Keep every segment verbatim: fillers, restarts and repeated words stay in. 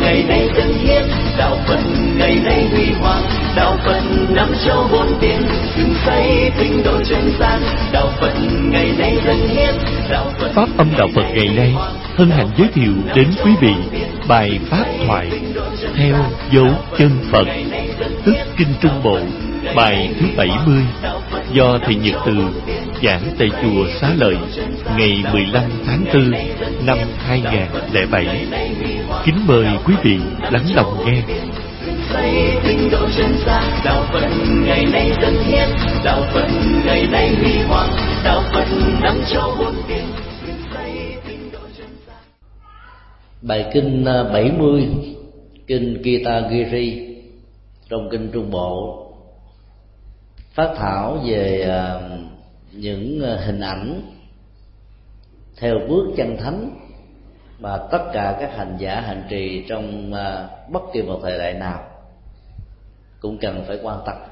ngày nay dân hiến, đạo Phật ngày nay huy hoàng, đạo Phật năm châu bốn biển, dựng xây thịnh độ chân gian, đạo Phật ngày nay dân hiến, đạo Phật. Pháp âm đạo Phật ngày nay hân hạnh giới thiệu đến quý vị bài pháp thoại theo dấu chân Phật, tức kinh Trung Bộ, bài thứ bảy mươi, do thầy Nhật Từ giảng tại chùa Xá Lợi ngày mười lăm tháng tư năm hai nghìn không trăm lẻ bảy. Kính mời quý vị lắng lòng nghe. Xây tinh độ chân gian, đạo Phật ngày nay dân hiến, đạo Phật ngày nay huy hoàng, đạo Phật năm châu bốn biển. Bài kinh bảy mươi, kinh Gita-giri trong kinh Trung Bộ, phát thảo về những hình ảnh theo bước chân thánh mà tất cả các hành giả hành trì trong bất kỳ một thời đại nào cũng cần phải quan tâm.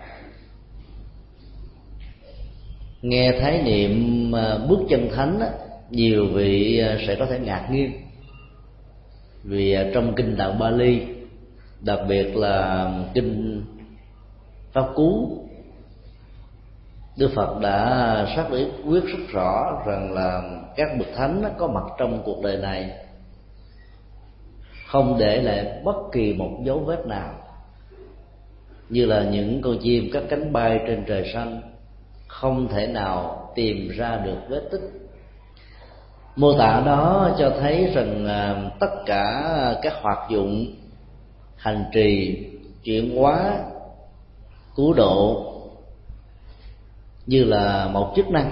Nghe khái niệm bước chân thánh, nhiều vị sẽ có thể ngạc nhiên, vì trong kinh đạo Bali, đặc biệt là kinh Pháp Cú, Đức Phật đã xác quyết rất rõ rằng là các bậc thánh có mặt trong cuộc đời này không để lại bất kỳ một dấu vết nào, như là những con chim cất cánh bay trên trời xanh không thể nào tìm ra được vết tích. Mô tả đó cho thấy rằng tất cả các hoạt dụng hành trì, chuyển hóa, cứu độ như là một chức năng.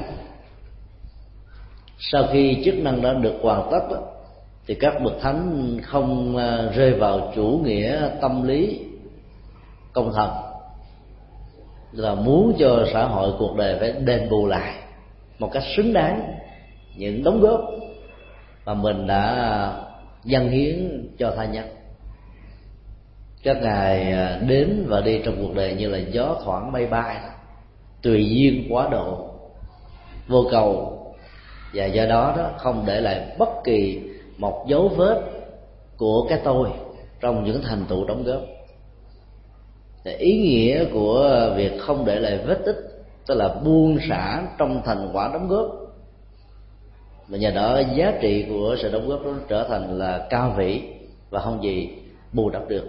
Sau khi chức năng đã được hoàn tất thì các bậc thánh không rơi vào chủ nghĩa tâm lý công thần, là muốn cho xã hội cuộc đời phải đền bù lại một cách xứng đáng những đóng góp mà mình đã dâng hiến cho tha nhân. Các ngài đến và đi trong cuộc đời như là gió thoảng mây bay, tùy duyên quá độ, vô cầu, và do đó đó không để lại bất kỳ một dấu vết của cái tôi trong những thành tựu đóng góp. Ý nghĩa của việc không để lại vết tích tức là buông xả trong thành quả đóng góp, và nhờ đó giá trị của sự đóng góp đó trở thành là cao vĩ và không gì bù đắp được.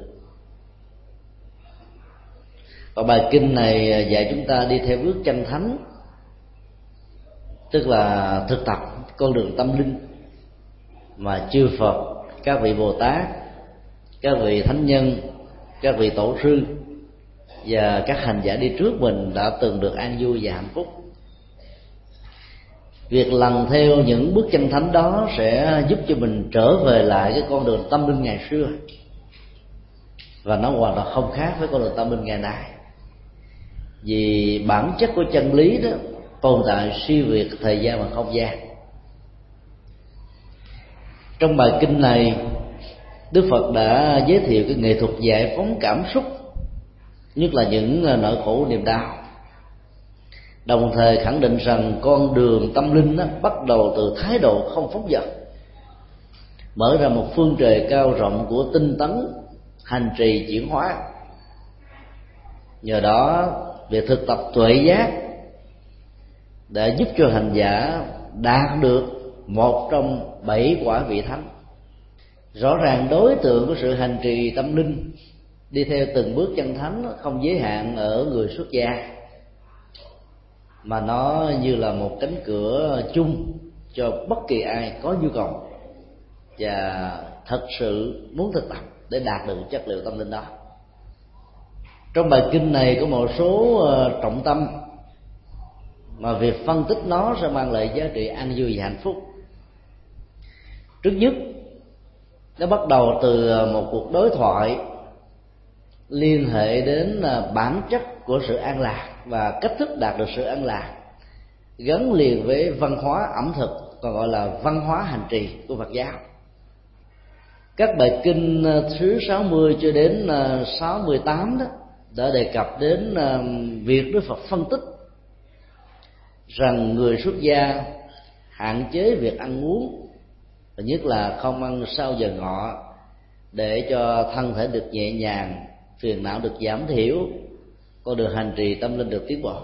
Và bài kinh này dạy chúng ta đi theo bước chân thánh, tức là thực tập con đường tâm linh mà chư Phật, các vị Bồ Tát, các vị thánh nhân, các vị tổ sư và các hành giả đi trước mình đã từng được an vui và hạnh phúc. Việc lần theo những bước chân thánh đó sẽ giúp cho mình trở về lại cái con đường tâm linh ngày xưa, và nó hoàn toàn không khác với con đường tâm linh ngày nay. Vì bản chất của chân lý đó tồn tại siêu việt thời gian và không gian. Trong bài kinh này, Đức Phật đã giới thiệu cái nghệ thuật giải phóng cảm xúc, nhất là những nỗi khổ niềm đau, đồng thời khẳng định rằng con đường tâm linh đó bắt đầu từ thái độ không phóng dật, mở ra một phương trời cao rộng của tinh tấn, hành trì chuyển hóa. Nhờ đó việc thực tập tuệ giác đã giúp cho hành giả đạt được một trong bảy quả vị thánh. Rõ ràng đối tượng của sự hành trì tâm linh đi theo từng bước chân thánh không giới hạn ở người xuất gia, mà nó như là một cánh cửa chung cho bất kỳ ai có nhu cầu và thật sự muốn thực tập để đạt được chất liệu tâm linh đó. Trong bài kinh này có một số trọng tâm mà việc phân tích nó sẽ mang lại giá trị an vui và hạnh phúc. Trước nhất, nó bắt đầu từ một cuộc đối thoại liên hệ đến bản chất của sự an lạc và cách thức đạt được sự an lạc, gắn liền với văn hóa ẩm thực, còn gọi là văn hóa hành trì của Phật giáo. Các bài kinh thứ sáu mươi cho đến sáu mươi tám đó đã đề cập đến việc Đức Phật phân tích rằng người xuất gia hạn chế việc ăn uống, và nhất là không ăn sau giờ ngọ, để cho thân thể được nhẹ nhàng, phiền não được giảm thiểu, con đường hành trì tâm linh được tiến bộ.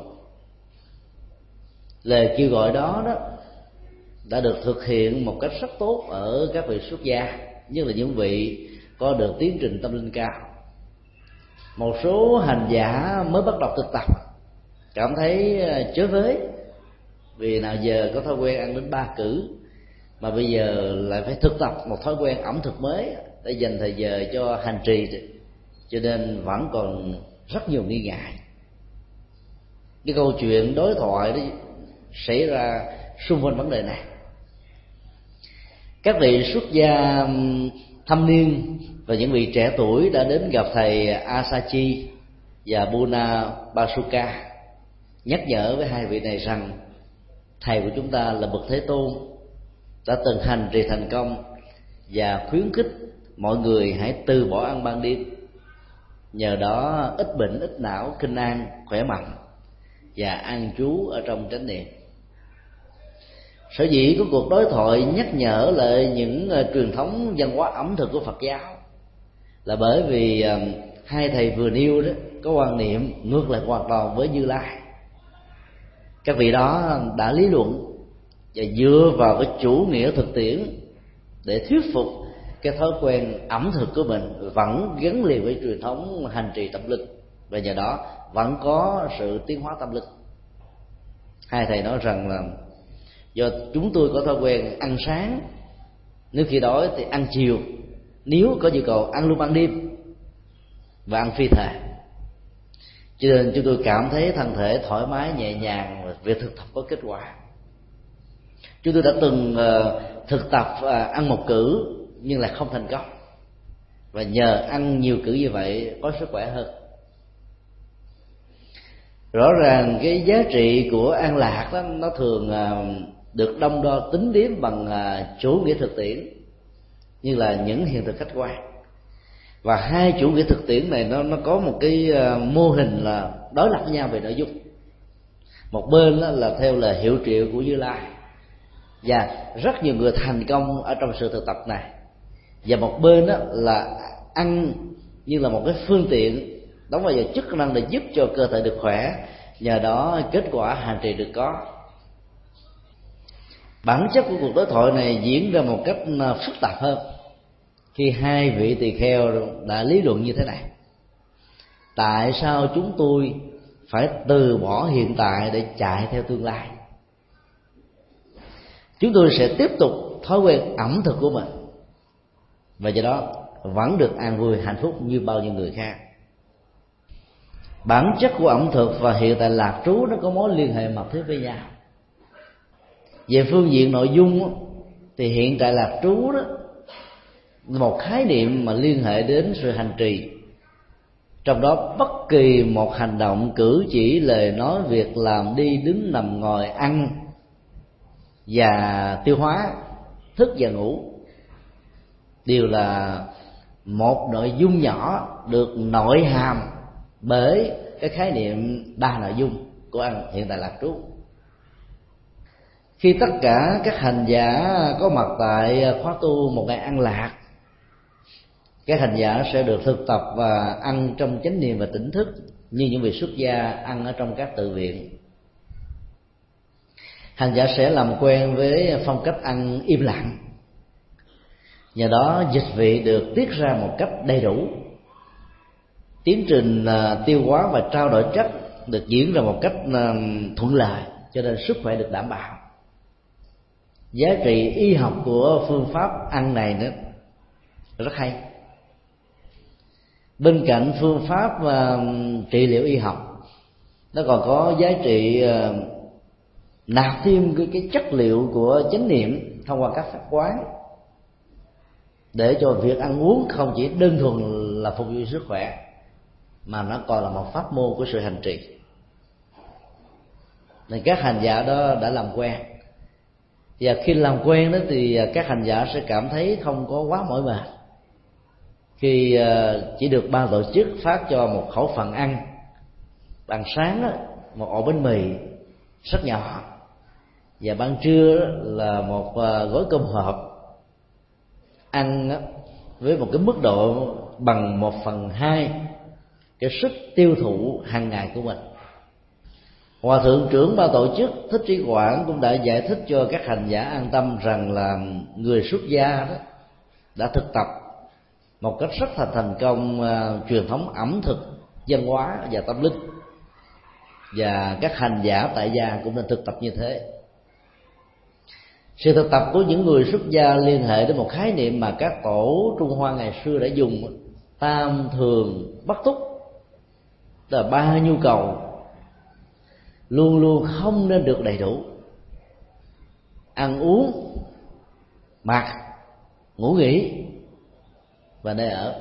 Lời kêu gọi đó đó đã được thực hiện một cách rất tốt ở các vị xuất gia, nhất là những vị có được tiến trình tâm linh cao. Một số hành giả mới bắt đầu thực tập cảm thấy chới với, vì nào giờ có thói quen ăn đến ba cử mà bây giờ lại phải thực tập một thói quen ẩm thực mới để dành thời giờ cho hành trì, cho nên vẫn còn rất nhiều nghi ngại. Cái câu chuyện đối thoại đó xảy ra xung quanh vấn đề này. Các vị xuất gia thâm niên và những vị trẻ tuổi đã đến gặp thầy Asachi và Buna Basuka, nhắc nhở với hai vị này rằng thầy của chúng ta là bậc Thế Tôn, đã từng hành trì thành công và khuyến khích mọi người hãy từ bỏ ăn ban đêm, nhờ đó ít bệnh ít não, kinh an, khỏe mạnh và an trú ở trong chánh niệm. Sở dĩ có cuộc đối thoại nhắc nhở lại những uh, truyền thống văn hóa ẩm thực của Phật giáo là bởi vì uh, hai thầy vừa nêu đó có quan niệm ngược lại hoàn toàn với Như Lai. Các vị đó đã lý luận và dựa vào cái chủ nghĩa thực tiễn để thuyết phục cái thói quen ẩm thực của mình vẫn gắn liền với truyền thống hành trì tâm linh, và nhờ đó vẫn có sự tiến hóa tâm linh. Hai thầy nói rằng là do chúng tôi có thói quen ăn sáng, nếu khi đói thì ăn chiều, nếu có nhu cầu ăn luôn ban đêm và ăn phi thể, cho nên chúng tôi cảm thấy thân thể thoải mái nhẹ nhàng và việc thực tập có kết quả. Chúng tôi đã từng uh, thực tập uh, ăn một cử nhưng là không thành công, và nhờ ăn nhiều cử như vậy có sức khỏe hơn. Rõ ràng cái giá trị của an lạc đó, nó thường uh, được đong đo tính điếm bằng uh, chủ nghĩa thực tiễn như là những hiện thực khách quan. Và hai chủ nghĩa thực tiễn này nó nó có một cái uh, mô hình là đối lập với nhau về nội dung. Một bên đó là theo lời hiệu triệu của Như Lai, và rất nhiều người thành công ở trong sự thực tập này, và một bên đó là ăn như là một cái phương tiện đóng vai trò chức năng để giúp cho cơ thể được khỏe, nhờ đó kết quả hành trì được có. Bản chất của cuộc đối thoại này diễn ra một cách phức tạp hơn khi hai vị tỳ kheo đã lý luận như thế này: tại sao chúng tôi phải từ bỏ hiện tại để chạy theo tương lai? Chúng tôi sẽ tiếp tục thói quen ẩm thực của mình, và do đó vẫn được an vui hạnh phúc như bao nhiêu người khác. Bản chất của ẩm thực và hiện tại lạc trú nó có mối liên hệ mật thiết với nhau. Về phương diện nội dung thì hiện tại lạc trú đó là một khái niệm mà liên hệ đến sự hành trì, trong đó bất kỳ một hành động, cử chỉ, lời nói, việc làm, đi đứng, nằm, ngồi, ăn và tiêu hóa, thức và ngủ đều là một nội dung nhỏ được nội hàm bởi cái khái niệm đa nội dung của ăn hiện tại lạc trú. Khi tất cả các hành giả có mặt tại khóa tu một ngày an lạc, các hành giả sẽ được thực tập và ăn trong chánh niệm và tỉnh thức như những vị xuất gia ăn ở trong các tự viện. Hành giả sẽ làm quen với phong cách ăn im lặng, nhờ đó dịch vị được tiết ra một cách đầy đủ. Tiến trình tiêu hóa và trao đổi chất được diễn ra một cách thuận lợi, cho nên sức khỏe được đảm bảo. Giá trị y học của phương pháp ăn này nữa rất hay. Bên cạnh phương pháp uh, trị liệu y học, nó còn có giá trị uh, nạp thêm cái, cái chất liệu của chánh niệm thông qua các pháp quán, để cho việc ăn uống không chỉ đơn thuần là phục vụ sức khỏe, mà nó còn là một pháp môn của sự hành trì. Nên các hành giả đó đã làm quen, và khi làm quen đó thì các hành giả sẽ cảm thấy không có quá mỏi mệt khi chỉ được ban tổ chức phát cho một khẩu phần ăn. Ban sáng đó, một ổ bánh mì rất nhỏ, và ban trưa đó là một gói cơm hộp. Ăn đó, với một cái mức độ bằng một phần hai cái sức tiêu thụ hàng ngày của mình. Hòa thượng trưởng ban tổ chức Thích Trí Quảng cũng đã giải thích cho các hành giả an tâm rằng là người xuất gia đó đã thực tập một cách rất là thành công uh, truyền thống ẩm thực, văn hóa và tâm linh, và các hành giả tại gia cũng nên thực tập như thế. Sự thực tập của những người xuất gia liên hệ đến một khái niệm mà các tổ Trung Hoa ngày xưa đã dùng: tam thường bất túc, tức là ba nhu cầu luôn luôn không nên được đầy đủ: ăn uống, mặc, ngủ nghỉ và nơi ở.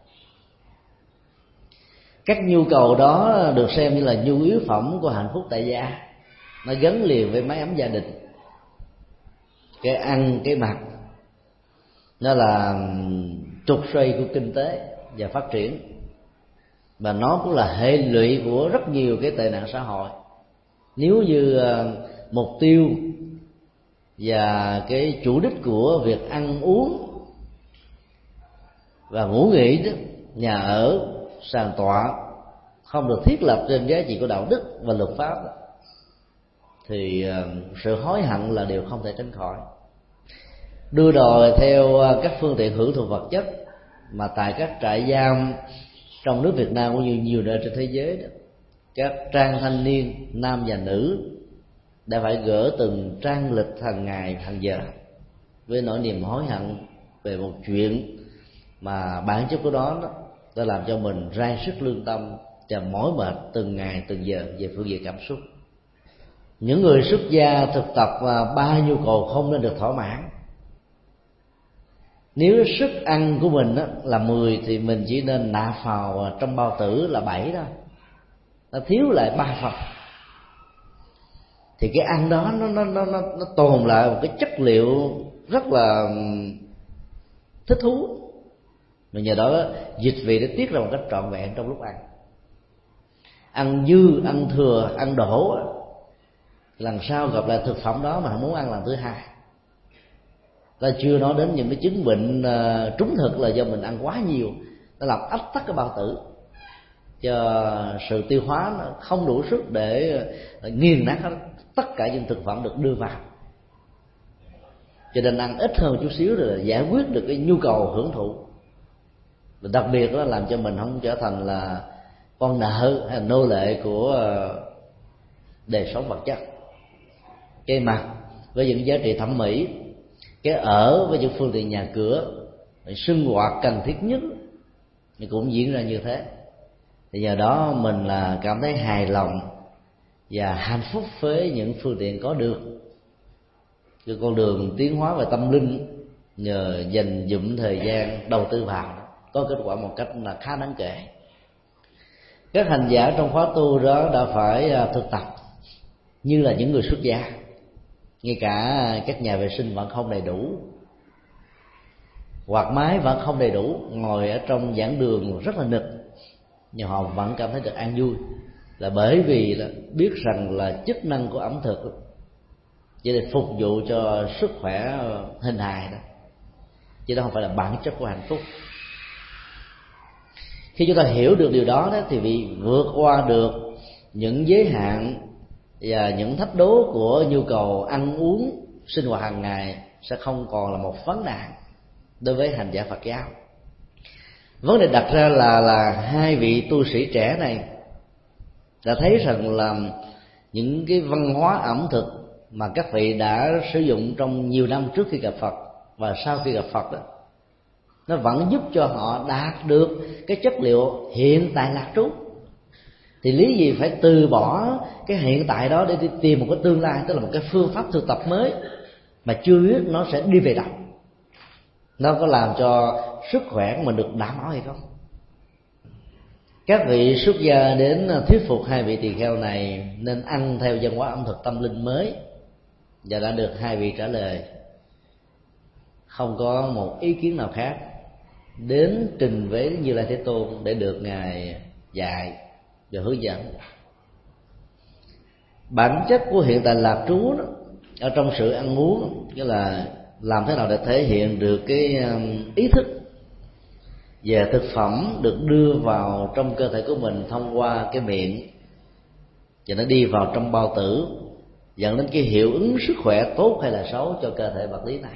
Các nhu cầu đó được xem như là nhu yếu phẩm của hạnh phúc tại gia, nó gắn liền với mái ấm gia đình. Cái ăn, cái mặc nó là trục xoay của kinh tế và phát triển, và nó cũng là hệ lụy của rất nhiều cái tệ nạn xã hội. Nếu như mục tiêu và cái chủ đích của việc ăn uống và ngủ nghỉ đó, nhà ở, sàn tọa không được thiết lập trên giá trị của đạo đức và luật pháp đó, thì sự hối hận là điều không thể tránh khỏi. Đưa đòi theo các phương tiện hưởng thụ vật chất mà tại các trại giam trong nước Việt Nam cũng như nhiều nơi trên thế giới đó, các trang thanh niên nam và nữ đã phải gỡ từng trang lịch hàng ngày hàng giờ với nỗi niềm hối hận về một chuyện mà bản chất của đó, đó đã làm cho mình rai sức lương tâm và mỏi mệt từng ngày từng giờ về phương diện cảm xúc. Những người xuất gia thực tập ba nhu cầu không nên được thỏa mãn. Nếu sức ăn của mình là mười thì mình chỉ nên nạp vào trong bao tử là bảy thôi, nó thiếu lại ba phần, thì cái ăn đó nó nó nó nó, nó tồn lại một cái chất liệu rất là thích thú, mà nhờ đó dịch vị để tiết ra một cách trọn vẹn trong lúc ăn. Ăn dư, ăn thừa, ăn đổ, lần sau gặp lại thực phẩm đó mà không muốn ăn lần thứ hai. Ta chưa nói đến những cái chứng bệnh uh, trúng thực là do mình ăn quá nhiều, nó làm ách tắc cái bao tử, cho sự tiêu hóa nó không đủ sức để uh, nghiền nát hết tất cả những thực phẩm được đưa vào. Cho nên ăn ít hơn chút xíu rồi giải quyết được cái nhu cầu hưởng thụ. Và đặc biệt đó làm cho mình không trở thành là con nợ hay là nô lệ của uh, đời sống vật chất. Cái mặt với những giá trị thẩm mỹ, cái ở với những phương tiện nhà cửa, sinh hoạt cần thiết nhất thì cũng diễn ra như thế. Thì nhờ đó mình là cảm thấy hài lòng và hạnh phúc với những phương tiện có được. Cái con đường tiến hóa về tâm linh nhờ dành dụm thời gian đầu tư vào có kết quả một cách là khá đáng kể. Các hành giả trong khóa tu đó đã phải thực tập như là những người xuất gia. Ngay cả các nhà vệ sinh vẫn không đầy đủ, quạt máy vẫn không đầy đủ, ngồi ở trong giảng đường rất là nực, nhưng họ vẫn cảm thấy được an vui, là bởi vì là biết rằng là chức năng của ẩm thực chỉ để phục vụ cho sức khỏe hình hài đó, chứ đó không phải là bản chất của hạnh phúc. Khi chúng ta hiểu được điều đó, đó thì vì vượt qua được những giới hạn và những thách đố của nhu cầu ăn uống sinh hoạt hàng ngày sẽ không còn là một vấn nạn đối với hành giả Phật giáo. Vấn đề đặt ra là là hai vị tu sĩ trẻ này đã thấy rằng là những cái văn hóa ẩm thực mà các vị đã sử dụng trong nhiều năm trước khi gặp Phật và sau khi gặp Phật đó, nó vẫn giúp cho họ đạt được cái chất liệu hiện tại lạc trú. Thì lý gì phải từ bỏ cái hiện tại đó để đi tìm một cái tương lai, tức là một cái phương pháp thực tập mới mà chưa biết nó sẽ đi về đâu, nó có làm cho sức khỏe của mình được đảm bảo hay không. Các vị xuất gia đến thuyết phục hai vị tỳ kheo này nên ăn theo văn hóa ẩm thực tâm linh mới, và đã được hai vị trả lời không có một ý kiến nào khác, đến trình với Như Lai Thế Tôn để được ngài dạy và hướng dẫn. Bản chất của hiện tại lạc trú đó, ở trong sự ăn uống, nghĩa là làm thế nào để thể hiện được cái ý thức về thực phẩm được đưa vào trong cơ thể của mình thông qua cái miệng, và nó đi vào trong bao tử, dẫn đến cái hiệu ứng sức khỏe tốt hay là xấu cho cơ thể vật lý này.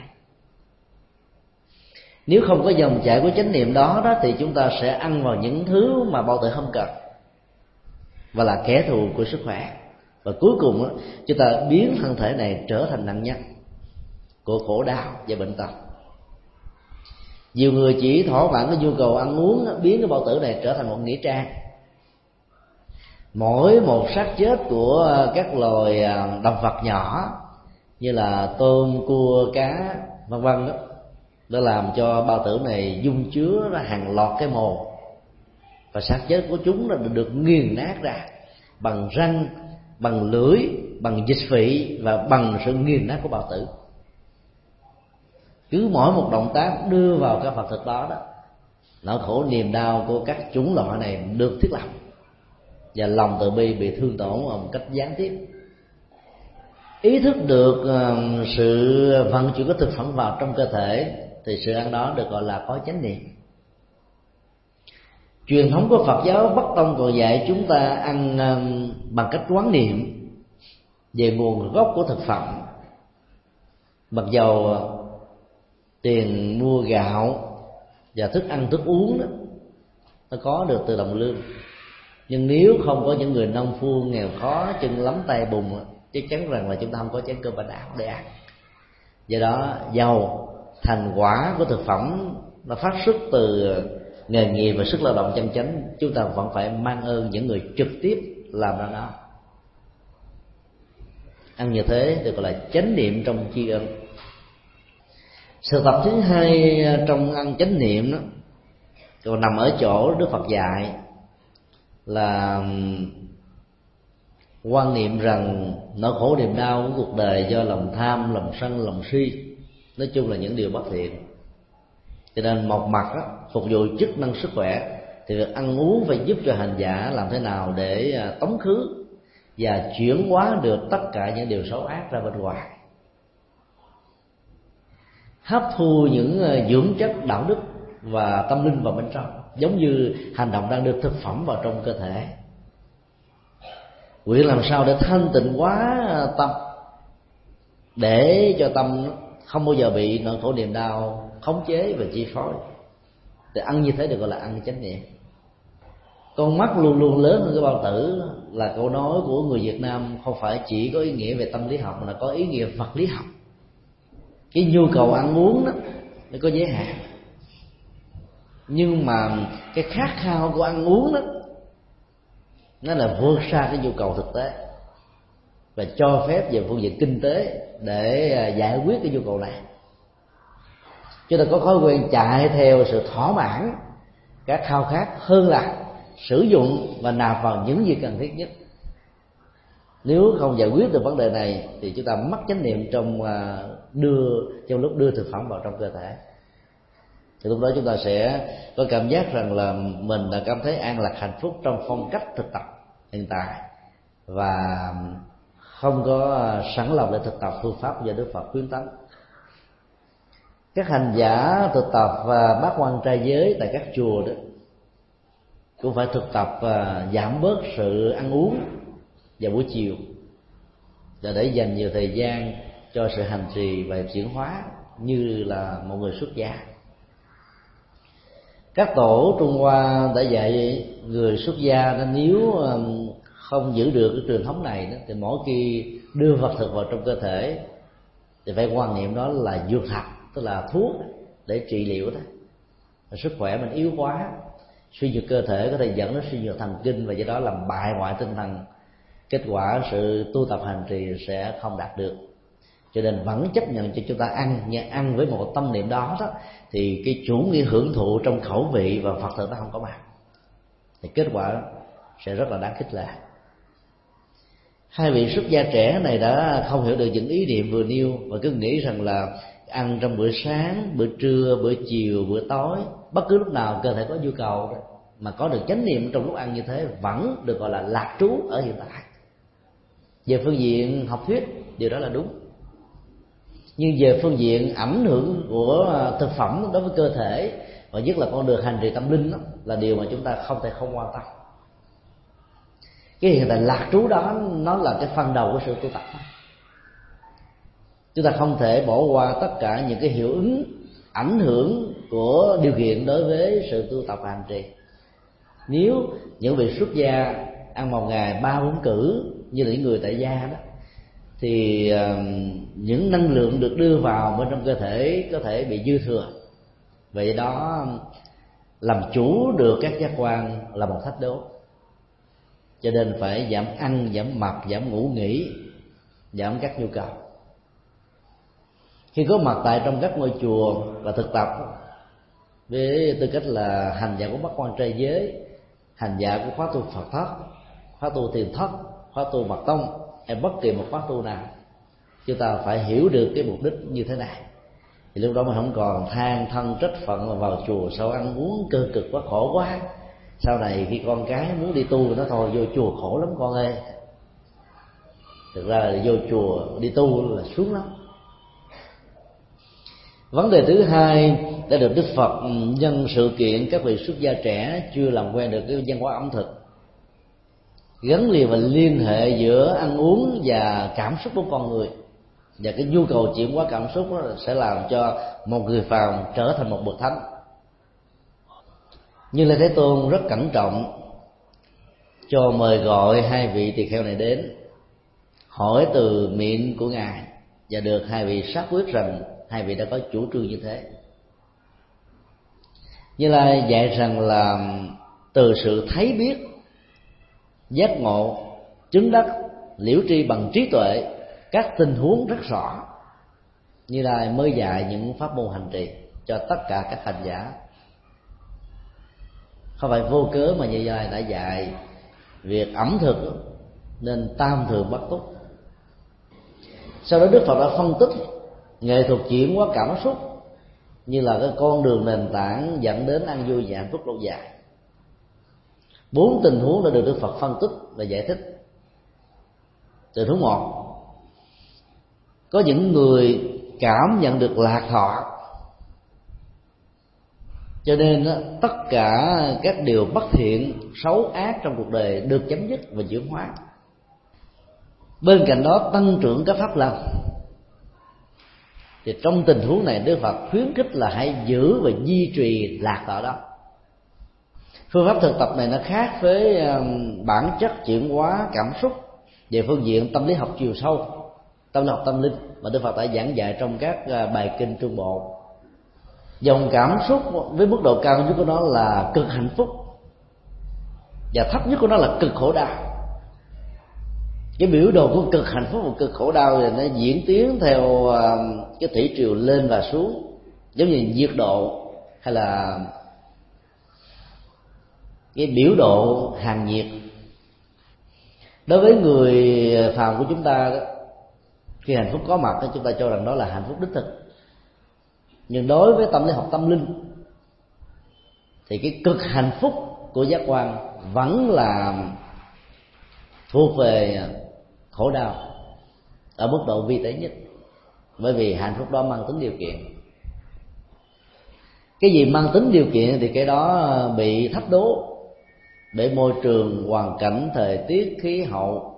Nếu không có dòng chảy của chánh niệm đó, đó thì chúng ta sẽ ăn vào những thứ mà bao tử không cần và là kẻ thù của sức khỏe, và cuối cùng đó, chúng ta biến thân thể này trở thành nặng nhất của khổ đau và bệnh tật. Nhiều người chỉ thỏa mãn cái nhu cầu ăn uống, biến cái bao tử này trở thành một nghĩa trang. Mỗi một xác chết của các loài động vật nhỏ như là tôm, cua, cá vân vân đó, nó làm cho bao tử này dung chứa ra hàng loạt cái mồ, và xác chết của chúng là được nghiền nát ra bằng răng, bằng lưỡi, bằng dịch vị và bằng sự nghiền nát của bao tử. Cứ mỗi một động tác đưa vào các vật thực đó đó, nỗi khổ niềm đau của các chủng loại này được thiết lập, và lòng từ bi bị thương tổn một cách gián tiếp. Ý thức được uh, sự vận chuyển của thực phẩm vào trong cơ thể thì sự ăn đó được gọi là có chánh niệm. Truyền thống của Phật giáo Bắc Tông còn dạy chúng ta ăn um, bằng cách quán niệm về nguồn gốc của thực phẩm. Mặc dầu tiền mua gạo và thức ăn thức uống đó, nó có được từ đồng lương, nhưng nếu không có những người nông phu nghèo khó, chân lấm tay bùn, chắc chắn rằng là chúng ta không có chén cơm bánh áo để ăn. Do đó dầu thành quả của thực phẩm nó phát xuất từ nghề nghiệp và sức lao động chân chánh, chúng ta vẫn phải mang ơn những người trực tiếp làm ra đó. Ăn như thế được gọi là chánh niệm trong tri ân. Sự tập thứ hai trong ăn chánh niệm đó còn nằm ở chỗ Đức Phật dạy là quan niệm rằng nỗi khổ niềm đau của cuộc đời do lòng tham, lòng sân, lòng si, nói chung là những điều bất thiện. Cho nên một mặt đó, phục vụ chức năng sức khỏe, thì việc ăn uống phải giúp cho hành giả làm thế nào để tống khứ và chuyển hóa được tất cả những điều xấu ác ra bên ngoài, hấp thu những dưỡng chất đạo đức và tâm linh vào bên trong, giống như hành động đang đưa thực phẩm vào trong cơ thể. Nguyện làm sao để thanh tịnh hóa tâm, để cho tâm không bao giờ bị nỗi khổ niềm đau khống chế và chi phối. Thì ăn như thế được gọi là ăn chánh niệm. Con mắt luôn luôn lớn hơn cái bao tử là câu nói của người Việt Nam không phải chỉ có ý nghĩa về tâm lý học, mà là có ý nghĩa vật lý học. Cái nhu cầu ăn uống đó nó có giới hạn, nhưng mà cái khát khao của ăn uống đó nó là vượt xa cái nhu cầu thực tế, và cho phép về phương diện kinh tế để giải quyết cái nhu cầu này. Chúng ta có thói quen chạy theo sự thỏa mãn các khao khát hơn là sử dụng và nạp vào những gì cần thiết nhất. Nếu không giải quyết được vấn đề này thì chúng ta mất chánh niệm trong đưa trong lúc đưa thực phẩm vào trong cơ thể. Thì lúc đó chúng ta sẽ có cảm giác rằng là mình đã cảm thấy an lạc hạnh phúc trong phong cách thực tập hiện tại, và không có sẵn lòng để thực tập phương pháp do Đức Phật khuyến tấn. Các hành giả thực tập và bát quan trai giới tại các chùa đó cũng phải thực tập và giảm bớt sự ăn uống vào buổi chiều, và để dành nhiều thời gian cho sự hành trì và chuyển hóa như là một người xuất gia. Các tổ Trung Hoa đã dạy người xuất gia nên nếu không giữ được cái truyền thống này đó, thì mỗi khi đưa vật thực vào trong cơ thể thì phải quan niệm đó là dược thật, tức là thuốc để trị liệu đó. Sức khỏe mình yếu quá, suy nhược cơ thể có thể dẫn đến suy nhược thần kinh, và do đó làm bại hoại tinh thần. Kết quả sự tu tập hành trì sẽ không đạt được. Cho nên vẫn chấp nhận cho chúng ta ăn, nhưng ăn với một tâm niệm đó, đó thì cái chủ nghĩa hưởng thụ trong khẩu vị và Phật thực nó không có mặt, thì kết quả sẽ rất là đáng khích lệ. Hai vị xuất gia trẻ này đã không hiểu được những ý niệm vừa nêu, và cứ nghĩ rằng là ăn trong bữa sáng, bữa trưa, bữa chiều, bữa tối, bất cứ lúc nào cơ thể có nhu cầu đó, mà có được chánh niệm trong lúc ăn như thế vẫn được gọi là lạc trú ở hiện tại. Về phương diện học thuyết điều đó là đúng, nhưng về phương diện ảnh hưởng của thực phẩm đối với cơ thể và nhất là con đường hành trì tâm linh đó, là điều mà chúng ta không thể không quan tâm. Cái hiện tại lạc trú đó nó là cái phần đầu của sự tu tập. Chúng ta không thể bỏ qua tất cả những cái hiệu ứng ảnh hưởng của điều kiện đối với sự tu tập hành trì. Nếu những vị xuất gia ăn một ngày ba bốn cử như là những người tại gia đó, thì uh, những năng lượng được đưa vào bên trong cơ thể có thể bị dư thừa. Vậy đó, làm chủ được các giác quan là một thách đố. Cho nên phải giảm ăn, giảm mập, giảm ngủ nghỉ, giảm các nhu cầu. Khi có mặt tại trong các ngôi chùa và thực tập với tư cách là hành giả của bát quan trai giới, hành giả của khóa tu Phật thất, khóa tu Thiền thất, khóa tu Mật tông hay bất kỳ một khóa tu nào, chúng ta phải hiểu được cái mục đích như thế này. Thì lúc đó mình không còn than thân trách phận là vào chùa sao ăn uống cơ cực quá, khổ quá. Sau này khi con cái muốn đi tu thì nó thôi vô chùa khổ lắm con ơi. Thực ra là vô chùa đi tu là sướng lắm. Vấn đề thứ hai đã được Đức Phật nhân sự kiện các vị xuất gia trẻ chưa làm quen được cái văn hóa ẩm thực, gắn liền và liên hệ giữa ăn uống và cảm xúc của con người, và cái nhu cầu chuyển hóa cảm xúc đó sẽ làm cho một người phàm trở thành một bậc thánh. Như Lê Thế Tôn rất cẩn trọng cho mời gọi hai vị tỳ kheo này đến, hỏi từ miệng của ngài, và được hai vị xác quyết rằng hai vị đã có chủ trương như thế. Như Lai dạy rằng là từ sự thấy biết, giác ngộ, chứng đắc, liễu tri bằng trí tuệ các tình huống rất rõ, Như Lai mới dạy những pháp môn hành trì cho tất cả các hành giả. Không phải vô cớ mà Như Lai đã dạy việc ẩm thực nên tam thường bất túc. Sau đó Đức Phật đã phân tích nghệ thuật chuyển hóa cảm xúc như là cái con đường nền tảng dẫn đến an vui và hạnh phúc lâu dài. Bốn tình huống đã được Đức Phật phân tích và giải thích. Tình huống một, có những người cảm nhận được lạc thọ, cho nên tất cả các điều bất thiện, xấu ác trong cuộc đời được chấm dứt và chuyển hóa. Bên cạnh đó tăng trưởng các pháp lành. Thì trong tình huống này Đức Phật khuyến khích là hãy giữ và duy trì lạc thọ đó. Phương pháp thực tập này nó khác với bản chất chuyển hóa cảm xúc về phương diện tâm lý học chiều sâu, tâm lý học tâm linh mà Đức Phật đã giảng dạy trong các bài kinh Trung Bộ. Dòng cảm xúc với mức độ cao nhất của nó là cực hạnh phúc, và thấp nhất của nó là cực khổ đau. Cái biểu đồ của cực hạnh phúc và cực khổ đau thì nó diễn tiến theo cái thủy triều lên và xuống, giống như nhiệt độ hay là cái biểu độ hàng nhiệt. Đối với người phàm của chúng ta đó, khi hạnh phúc có mặt đó, chúng ta cho rằng đó là hạnh phúc đích thực. Nhưng đối với tâm lý học tâm linh thì cái cực hạnh phúc của giác quan vẫn là thuộc về khổ đau ở mức độ vi tế nhất, bởi vì hạnh phúc đó mang tính điều kiện. Cái gì mang tính điều kiện thì cái đó bị thách đố bởi môi trường, hoàn cảnh, thời tiết, khí hậu,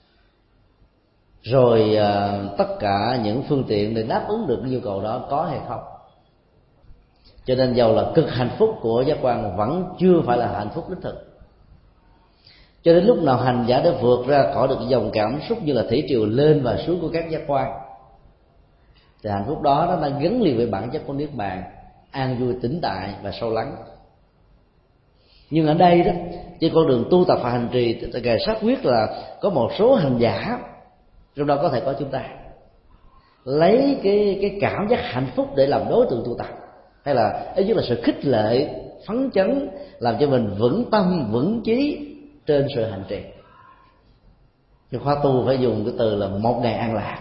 rồi uh, tất cả những phương tiện để đáp ứng được cái nhu cầu đó có hay không. Cho nên dầu là cực hạnh phúc của giác quan vẫn chưa phải là hạnh phúc đích thực. Cho đến lúc nào hành giả đã vượt ra khỏi được dòng cảm xúc như là thủy triều lên và xuống của các giác quan, thì hạnh phúc đó nó đang gắn liền với bản chất của niết bàn, an vui tĩnh tại và sâu lắng. Nhưng ở đây đó, trên con đường tu tập và hành trì, Ngài xác quyết là có một số hành giả, trong đó có thể có chúng ta, lấy cái cái cảm giác hạnh phúc để làm đối tượng tu tập, hay là ấy nhất là sự khích lệ, phấn chấn, làm cho mình vững tâm, vững chí trên sự hành trì. Cái khóa tu phải dùng cái từ là một ngày an lạc,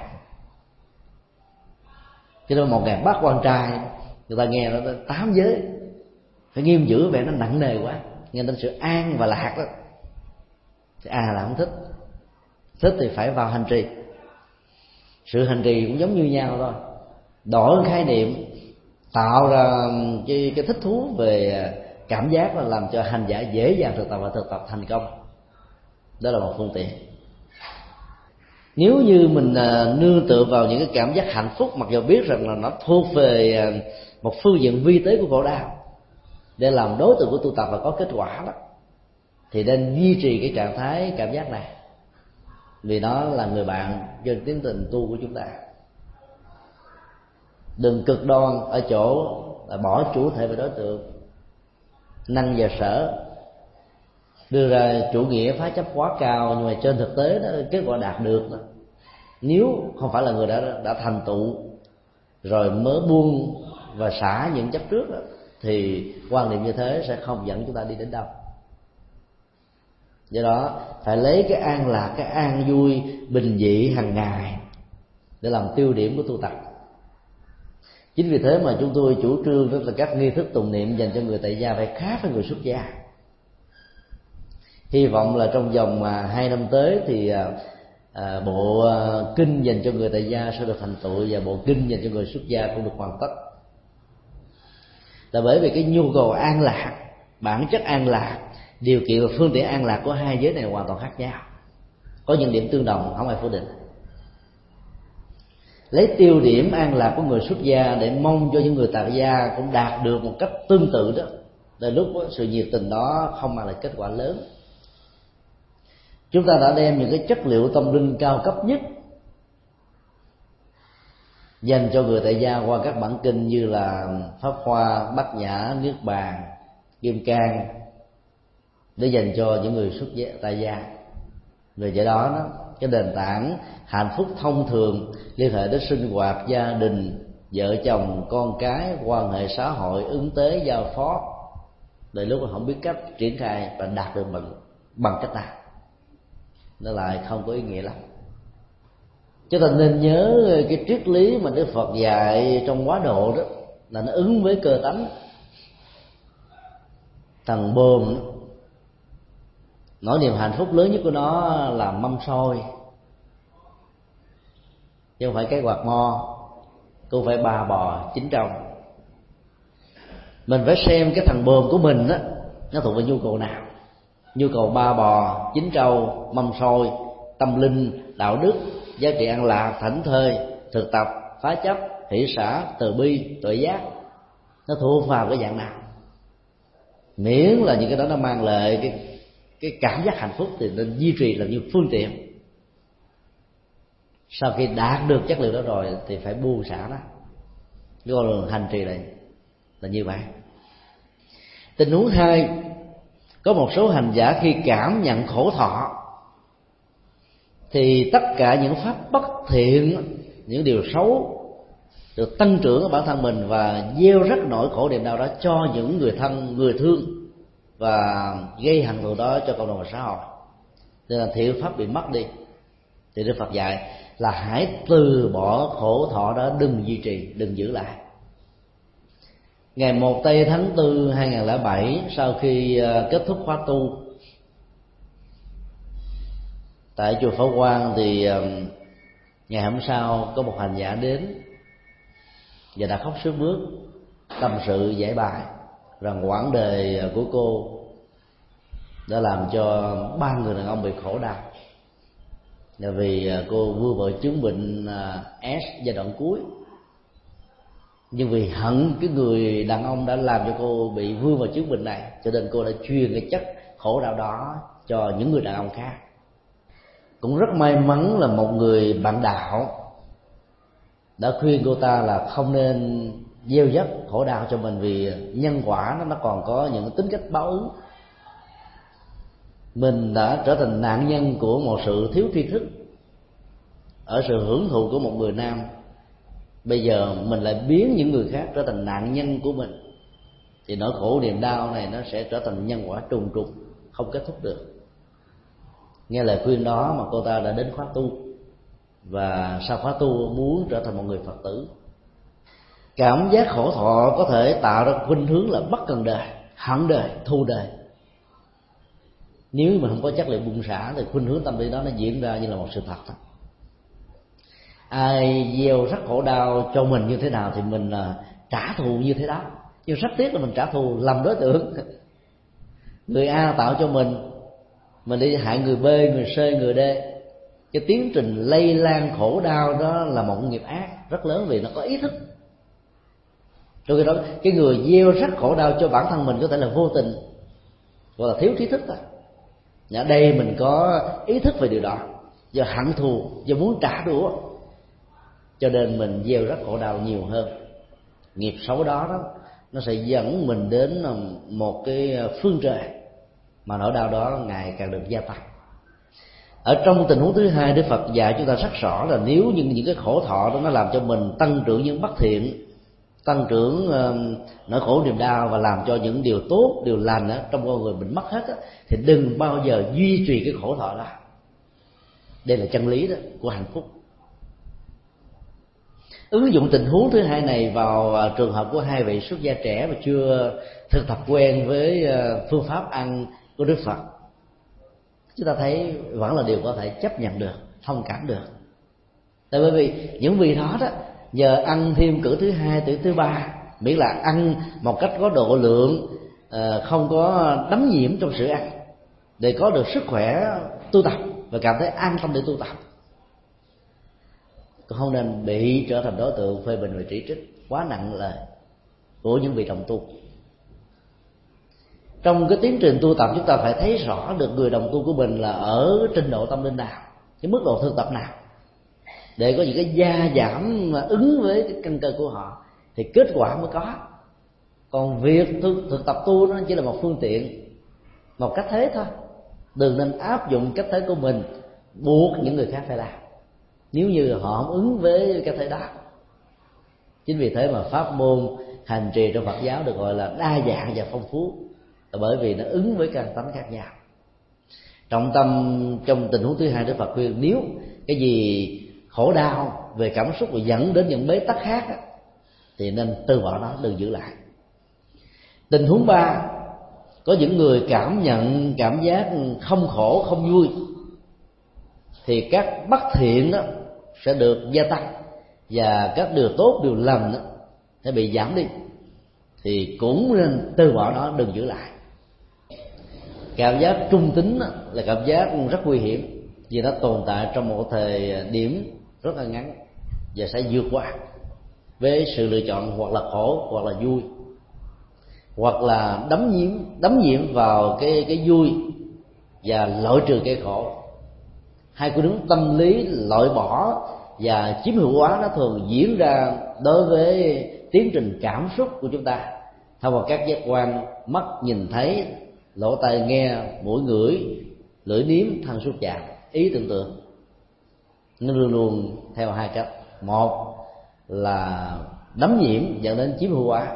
chứ đó một ngày bát quan trai, người ta nghe nó tám giới phải nghiêm giữ vẻ nó nặng nề quá, nghe đến sự an và lạc đó thì à là không thích. Thích thì phải vào hành trì. Sự hành trì cũng giống như nhau thôi, đổi khái niệm tạo ra cái, cái thích thú về cảm giác, là làm cho hành giả dễ dàng thực tập và thực tập thành công. Đó là một phương tiện. Nếu như mình nương tựa vào những cái cảm giác hạnh phúc, mặc dù biết rằng là nó thuộc về một phương diện vi tế của khổ đau, để làm đối tượng của tu tập và có kết quả đó, thì nên duy trì cái trạng thái cảm giác này, vì nó là người bạn trên tiến trình tu của chúng ta. Đừng cực đoan ở chỗ là bỏ chủ thể về đối tượng, năng và sở, đưa ra chủ nghĩa phá chấp quá cao, nhưng mà trên thực tế đó, kết quả đạt được đó, nếu không phải là người đã đã thành tựu rồi mới buông và xả những chấp trước đó, thì quan niệm như thế sẽ không dẫn chúng ta đi đến đâu. Do đó phải lấy cái an lạc, cái an vui bình dị hàng ngày để làm tiêu điểm của tu tập. Chính vì thế mà chúng tôi chủ trương đó là các nghi thức tụng niệm dành cho người tại gia phải khác với người xuất gia. Hy vọng là trong vòng hai năm tới thì à, bộ kinh dành cho người tại gia sẽ được thành tựu, và bộ kinh dành cho người xuất gia cũng được hoàn tất. Là bởi vì cái nhu cầu an lạc, bản chất an lạc, điều kiện và phương tiện an lạc của hai giới này hoàn toàn khác nhau. Có những điểm tương đồng, không ai phủ định. Lấy tiêu điểm an lạc của người xuất gia để mong cho những người tại gia cũng đạt được một cách tương tự đó, đến lúc đó, sự nhiệt tình đó không mang lại kết quả lớn. Chúng ta đã đem những cái chất liệu tâm linh cao cấp nhất dành cho người tại gia qua các bản kinh như là Pháp Hoa, Bát Nhã, Niết Bàn, Kim Cang, để dành cho những người xuất gia tại gia. Vì vậy đó, đó cái nền tảng hạnh phúc thông thường liên hệ đến sinh hoạt gia đình, vợ chồng, con cái, quan hệ xã hội, ứng tế, giao phó, để lúc mà không biết cách triển khai và đạt được bằng bằng cách nào, nó lại không có ý nghĩa lắm. Chúng ta nên nhớ cái triết lý mà Đức Phật dạy trong Quá Độ đó, là nó ứng với cơ tánh. Thằng bồm nỗi niềm hạnh phúc lớn nhất của nó là mâm xôi, chứ không phải cái quạt mo, cũng phải ba bò chín trong. Mình phải xem cái thằng bồm của mình đó, nó thuộc về nhu cầu nào. Nhu cầu ba bò, chín trâu, mâm xôi, tâm linh, đạo đức, giá trị an lạc, thảnh thơi, thực tập, phá chấp, hỷ xả, từ bi, tuệ giác, nó thuộc vào cái dạng nào. Miễn là những cái đó nó mang lại cái cái cảm giác hạnh phúc thì nên duy trì là như phương tiện. Sau khi đạt được chất liệu đó rồi thì phải buông xả nó. Cái con đường hành trì này là như vậy. Tình huống hai, có một số hành giả khi cảm nhận khổ thọ thì tất cả những pháp bất thiện, những điều xấu được tăng trưởng ở bản thân mình và gieo rắc nỗi khổ niềm đau đó cho những người thân, người thương, và gây hận thù đó cho cộng đồng và xã hội, nên là thiện pháp bị mất đi. Thì Đức Phật dạy là hãy từ bỏ khổ thọ đó, đừng duy trì, đừng giữ lại. Ngày một tây tháng tư hai nghìn lẻ bảy, sau khi kết thúc khóa tu tại chùa Phổ Quang, thì ngày hôm sau có một hành giả đến và đã khóc sướt mướt tâm sự giải bài rằng quãng đời của cô đã làm cho ba người đàn ông bị khổ đau, là vì cô vừa vợ chứng bệnh S giai đoạn cuối, nhưng vì hận cái người đàn ông đã làm cho cô bị vương vào chứng bệnh này, cho nên cô đã truyền cái chất khổ đau đó cho những người đàn ông khác. Cũng rất may mắn là một người bạn đạo đã khuyên cô ta là không nên gieo dắt khổ đau cho mình, vì nhân quả nó nó còn có những tính cách báo ứng. Mình đã trở thành nạn nhân của một sự thiếu tri thức ở sự hưởng thụ của một người nam. Bây giờ mình lại biến những người khác trở thành nạn nhân của mình, thì nỗi khổ niềm đau này nó sẽ trở thành nhân quả trùng trùng, không kết thúc được. Nghe lời khuyên đó mà cô ta đã đến khóa tu, và sau khóa tu muốn trở thành một người Phật tử. Cảm giác khổ thọ có thể tạo ra khuynh hướng là bất cần đời, hận đời, thù đời. Nếu mà không có chất liệu buông xả thì khuynh hướng tâm lý đó nó diễn ra như là một sự thật thôi. Ai gieo rắc khổ đau cho mình như thế nào thì mình trả thù như thế đó. Nhưng rất tiếc là mình trả thù lầm đối tượng. Người A tạo cho mình, mình đi hại người B, người C, người D. Cái tiến trình lây lan khổ đau đó là một nghiệp ác rất lớn, vì nó có ý thức. Trong khi đó cái người gieo rắc khổ đau cho bản thân mình có thể là vô tình, gọi là thiếu trí thức thôi. Ở đây mình có ý thức về điều đó, do hận thù, do muốn trả đũa, cho nên mình gieo rắc khổ đau nhiều hơn. Nghiệp xấu đó, đó nó sẽ dẫn mình đến một cái phương trời mà nỗi đau đó ngày càng được gia tăng. Ở trong tình huống thứ hai, Đức Phật dạy chúng ta rất rõ là nếu như những cái khổ thọ đó nó làm cho mình tăng trưởng những bất thiện, tăng trưởng uh, nỗi khổ niềm đau và làm cho những điều tốt, điều lành đó, trong con người mình mất hết đó, thì đừng bao giờ duy trì cái khổ thọ đó. Đây là chân lý đó của hạnh phúc. Ứng dụng tình huống thứ hai này vào trường hợp của hai vị xuất gia trẻ mà chưa thực tập quen với phương pháp ăn của Đức Phật, chúng ta thấy vẫn là điều có thể chấp nhận được, thông cảm được. Tại bởi vì những vị đó đó nhờ ăn thêm cử thứ hai, cử thứ ba, miễn là ăn một cách có độ lượng, không có đắm nhiễm trong sự ăn, để có được sức khỏe tu tập và cảm thấy an tâm để tu tập, còn không nên bị trở thành đối tượng phê bình và chỉ trích quá nặng lời của những vị đồng tu. Trong cái tiến trình tu tập, chúng ta phải thấy rõ được người đồng tu của mình là ở trình độ tâm linh nào, cái mức độ thực tập nào, để có những cái gia giảm ứng với cái căn cơ của họ thì kết quả mới có. Còn việc thực, thực tập tu nó chỉ là một phương tiện, một cách thế thôi. Đừng nên áp dụng cách thế của mình buộc những người khác phải làm nếu như họ không ứng với cái thế đó. Chính vì thế mà pháp môn hành trì trong Phật giáo được gọi là đa dạng và phong phú, là bởi vì nó ứng với căn tánh khác nhau. Trọng tâm trong tình huống thứ hai, Đức Phật khuyên nếu cái gì khổ đau về cảm xúc và dẫn đến những bế tắc khác á, thì nên từ bỏ nó, đừng giữ lại. Tình huống ba, có những người cảm nhận cảm giác không khổ, không vui, thì các bất thiện đó sẽ được gia tăng và các điều tốt, điều lành đó sẽ bị giảm đi, thì cũng nên từ bỏ nó, đừng giữ lại. Cảm giác trung tính là cảm giác rất nguy hiểm, vì nó tồn tại trong một thời điểm rất là ngắn và sẽ vượt qua với sự lựa chọn hoặc là khổ hoặc là vui, hoặc là đắm nhiễm đắm nhiễm vào cái cái vui và loại trừ cái khổ. Hai khuynh hướng tâm lý loại bỏ và chiếm hữu hóa nó thường diễn ra đối với tiến trình cảm xúc của chúng ta thông qua các giác quan: mắt nhìn thấy, lỗ tai nghe, mũi ngửi, lưỡi nếm, thân xúc chạm, ý tưởng tượng. Nó luôn luôn theo hai cách: một là đắm nhiễm dẫn đến chiếm hữu hóa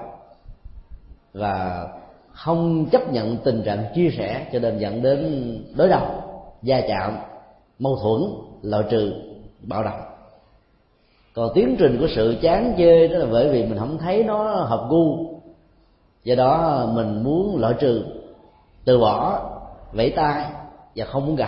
và không chấp nhận tình trạng chia sẻ, cho nên dẫn đến đối đầu, va chạm, mâu thuẫn, loại trừ, bạo động. Còn tiến trình của sự chán chê đó là bởi vì mình không thấy nó hợp gu, do đó mình muốn loại trừ, từ bỏ, vẫy tay và không muốn gặp.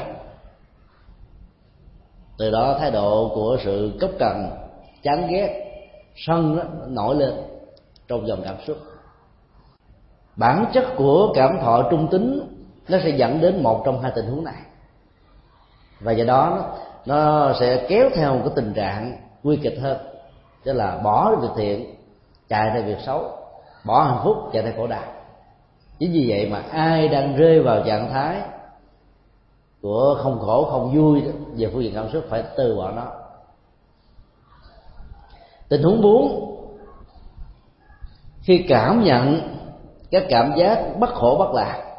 Từ đó thái độ của sự cấp cần, chán ghét, sân đó, nổi lên trong dòng cảm xúc. Bản chất của cảm thọ trung tính nó sẽ dẫn đến một trong hai tình huống này, và do đó nó sẽ kéo theo một cái tình trạng nguy kịch hơn, tức là bỏ việc thiện chạy theo việc xấu, bỏ hạnh phúc chạy theo khổ đau. Chính vì vậy mà ai đang rơi vào trạng thái của không khổ không vui đó, về phương diện cảm xúc, phải từ bỏ nó. Tình huống bốn, khi cảm nhận các cảm giác bất khổ bất lạc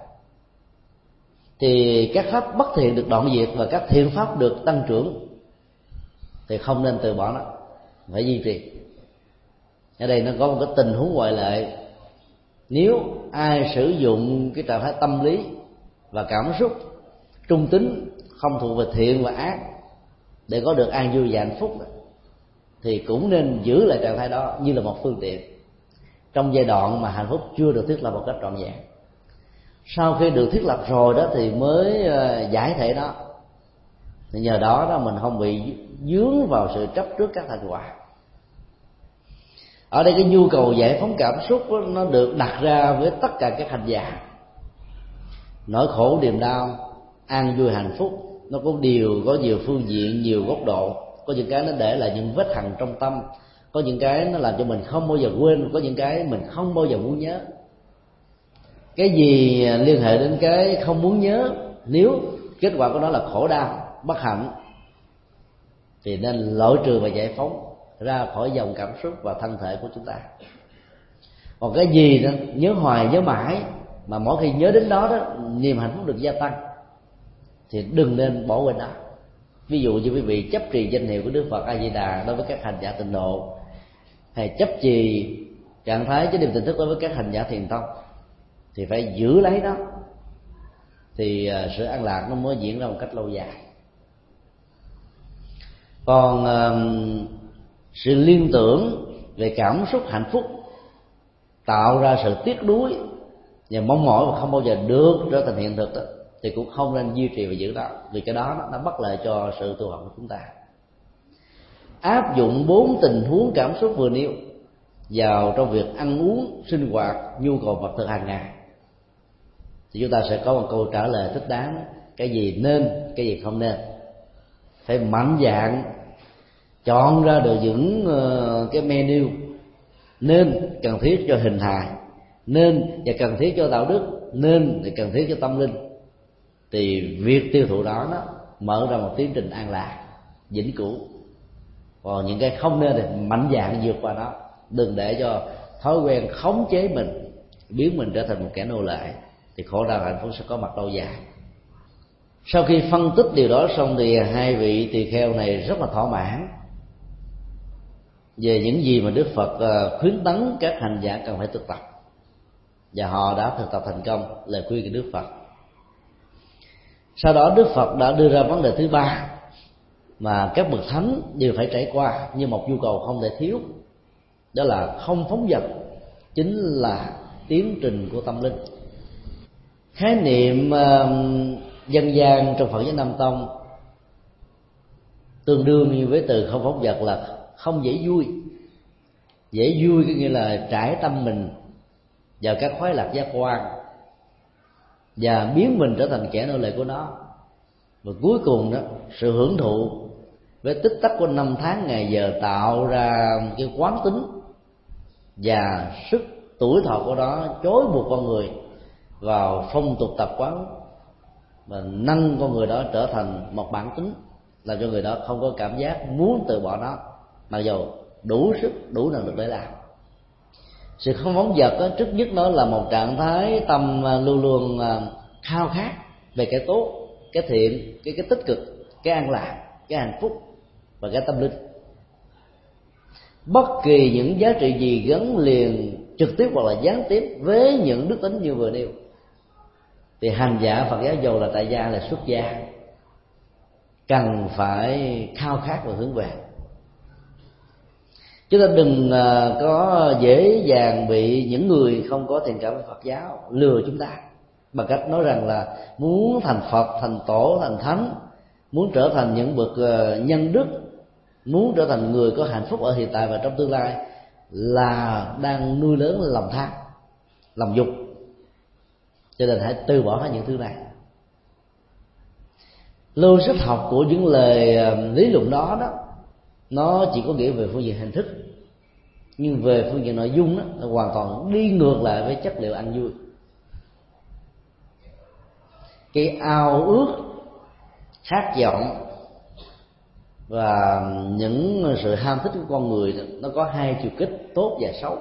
thì các pháp bất thiện được đoạn diệt và các thiện pháp được tăng trưởng, thì không nên từ bỏ nó, phải duy trì. Ở đây nó có một cái tình huống ngoại lệ: nếu ai sử dụng cái trạng thái tâm lý và cảm xúc trung tính, không thuộc về thiện và ác, để có được an vui và hạnh phúc, thì cũng nên giữ lại trạng thái đó như là một phương tiện trong giai đoạn mà hạnh phúc chưa được thiết lập một cách trọn vẹn. Sau khi được thiết lập rồi đó thì mới giải thể nó, thì nhờ đó đó mình không bị dướng vào sự chấp trước các thành quả. Ở đây cái nhu cầu giải phóng cảm xúc đó, nó được đặt ra với tất cả các hành giả. Nỗi khổ niềm đau, an vui hạnh phúc, nó cũng đều có nhiều phương diện, nhiều góc độ. Có những cái nó để lại những vết hằn trong tâm, có những cái nó làm cho mình không bao giờ quên, có những cái mình không bao giờ muốn nhớ. Cái gì liên hệ đến cái không muốn nhớ, nếu kết quả của nó là khổ đau, bất hạnh, thì nên loại trừ và giải phóng ra khỏi dòng cảm xúc và thân thể của chúng ta. Còn cái gì đó nhớ hoài nhớ mãi, mà mỗi khi nhớ đến đó đó niềm hạnh phúc được gia tăng, thì đừng nên bỏ quên đó. Ví dụ như quý vị chấp trì danh hiệu của Đức Phật A Di Đà đối với các hành giả tịnh độ, hay chấp trì trạng thái chánh niệm tỉnh thức đối với các hành giả thiền tông, thì phải giữ lấy đó, thì sự an lạc nó mới diễn ra một cách lâu dài. Còn uh, sự liên tưởng về cảm xúc hạnh phúc tạo ra sự tiếc nuối và mong mỏi và không bao giờ được trở thành hiện thực đó, thì cũng không nên duy trì và giữ đó, vì cái đó nó bất lợi cho sự tu học của chúng ta. Áp dụng bốn tình huống cảm xúc vừa nêu vào trong việc ăn uống, sinh hoạt, nhu cầu vật thực hàng ngày, thì chúng ta sẽ có một câu trả lời thích đáng: cái gì nên, cái gì không nên. Phải mạnh dạn chọn ra được những uh, cái menu nên cần thiết cho hình hài, nên và cần thiết cho đạo đức, nên và cần thiết cho tâm linh, thì việc tiêu thụ đó nó mở ra một tiến trình an lạc vĩnh cửu. Còn những cái không nên thì mạnh dạn vượt qua nó, đừng để cho thói quen khống chế mình biến mình trở thành một kẻ nô lệ, thì khổ đau hạnh phúc sẽ có mặt lâu dài. Sau khi phân tích điều đó xong thì hai vị tỳ kheo này rất là thỏa mãn về những gì mà Đức Phật khuyến tấn các hành giả cần phải thực tập, và họ đã thực tập thành công lời khuyên của Đức Phật. Sau đó Đức Phật đã đưa ra vấn đề thứ ba mà các bậc thánh đều phải trải qua như một nhu cầu không thể thiếu, đó là không phóng dật, chính là tiến trình của tâm linh. Khái niệm uh, dân gian trong Phật giáo Nam Tông tương đương như với từ không phóng dật là không dễ vui. Dễ vui có nghĩa là trải tâm mình vào các khoái lạc giác quan và biến mình trở thành kẻ nô lệ của nó, và cuối cùng đó sự hưởng thụ với tích tắc của năm tháng ngày giờ tạo ra cái quán tính và sức tuổi thọ của nó chối buộc con người vào phong tục tập quán, và nâng con người đó trở thành một bản tính, làm cho người đó không có cảm giác muốn từ bỏ nó, mặc dù đủ sức đủ năng lực để làm. Sự không phóng dật đó, trước nhất nó là một trạng thái tâm luôn luôn khao khát về cái tốt, cái thiện, cái cái tích cực, cái an lạc, cái hạnh phúc và cái tâm linh. Bất kỳ những giá trị gì gắn liền trực tiếp hoặc là gián tiếp với những đức tính như vừa nêu, thì hành giả Phật giáo dù là tại gia hay là xuất gia cần phải khao khát và hướng về. Chúng ta đừng có dễ dàng bị những người không có thiện cảm với Phật giáo lừa chúng ta bằng cách nói rằng là muốn thành Phật, thành Tổ, thành Thánh, muốn trở thành những bậc nhân đức, muốn trở thành người có hạnh phúc ở hiện tại và trong tương lai, là đang nuôi lớn lòng tham, lòng dục. Cho nên hãy từ bỏ hết những thứ này. Logic học của những lời lý luận đó đó, nó chỉ có nghĩa về phương diện hình thức, nhưng về phương diện nội dung đó, nó hoàn toàn đi ngược lại với chất liệu ăn vui. Cái ao ước, khát vọng và những sự ham thích của con người nó có hai chiều kích tốt và xấu.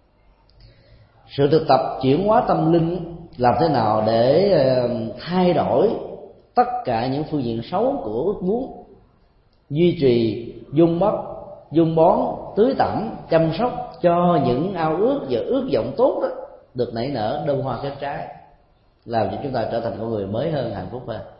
Sự thực tập chuyển hóa tâm linh làm thế nào để thay đổi tất cả những phương diện xấu của ước muốn, duy trì dung bóc, dung bón, tưới tẩm, chăm sóc cho những ao ước và ước vọng tốt đó được nảy nở, đơm hoa kết trái, làm cho chúng ta trở thành con người mới hơn, hạnh phúc hơn.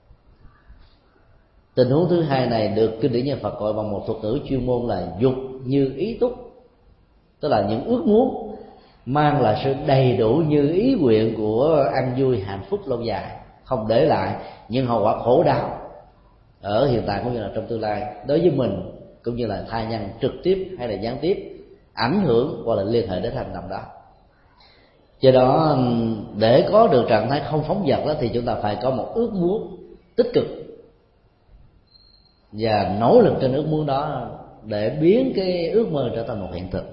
Tình huống thứ hai này được kinh điển nhà Phật gọi bằng một thuật ngữ chuyên môn là dục như ý túc, tức là những ước muốn mang lại sự đầy đủ như ý nguyện của an vui hạnh phúc lâu dài, không để lại những hậu quả khổ đau ở hiện tại cũng như là trong tương lai đối với mình cũng như là tha nhân trực tiếp hay là gián tiếp ảnh hưởng hoặc là liên hệ đến hành động đó. Do đó để có được trạng thái không phóng dật đó thì chúng ta phải có một ước muốn tích cực và nỗ lực trên ước muốn đó để biến cái ước mơ trở thành một hiện thực.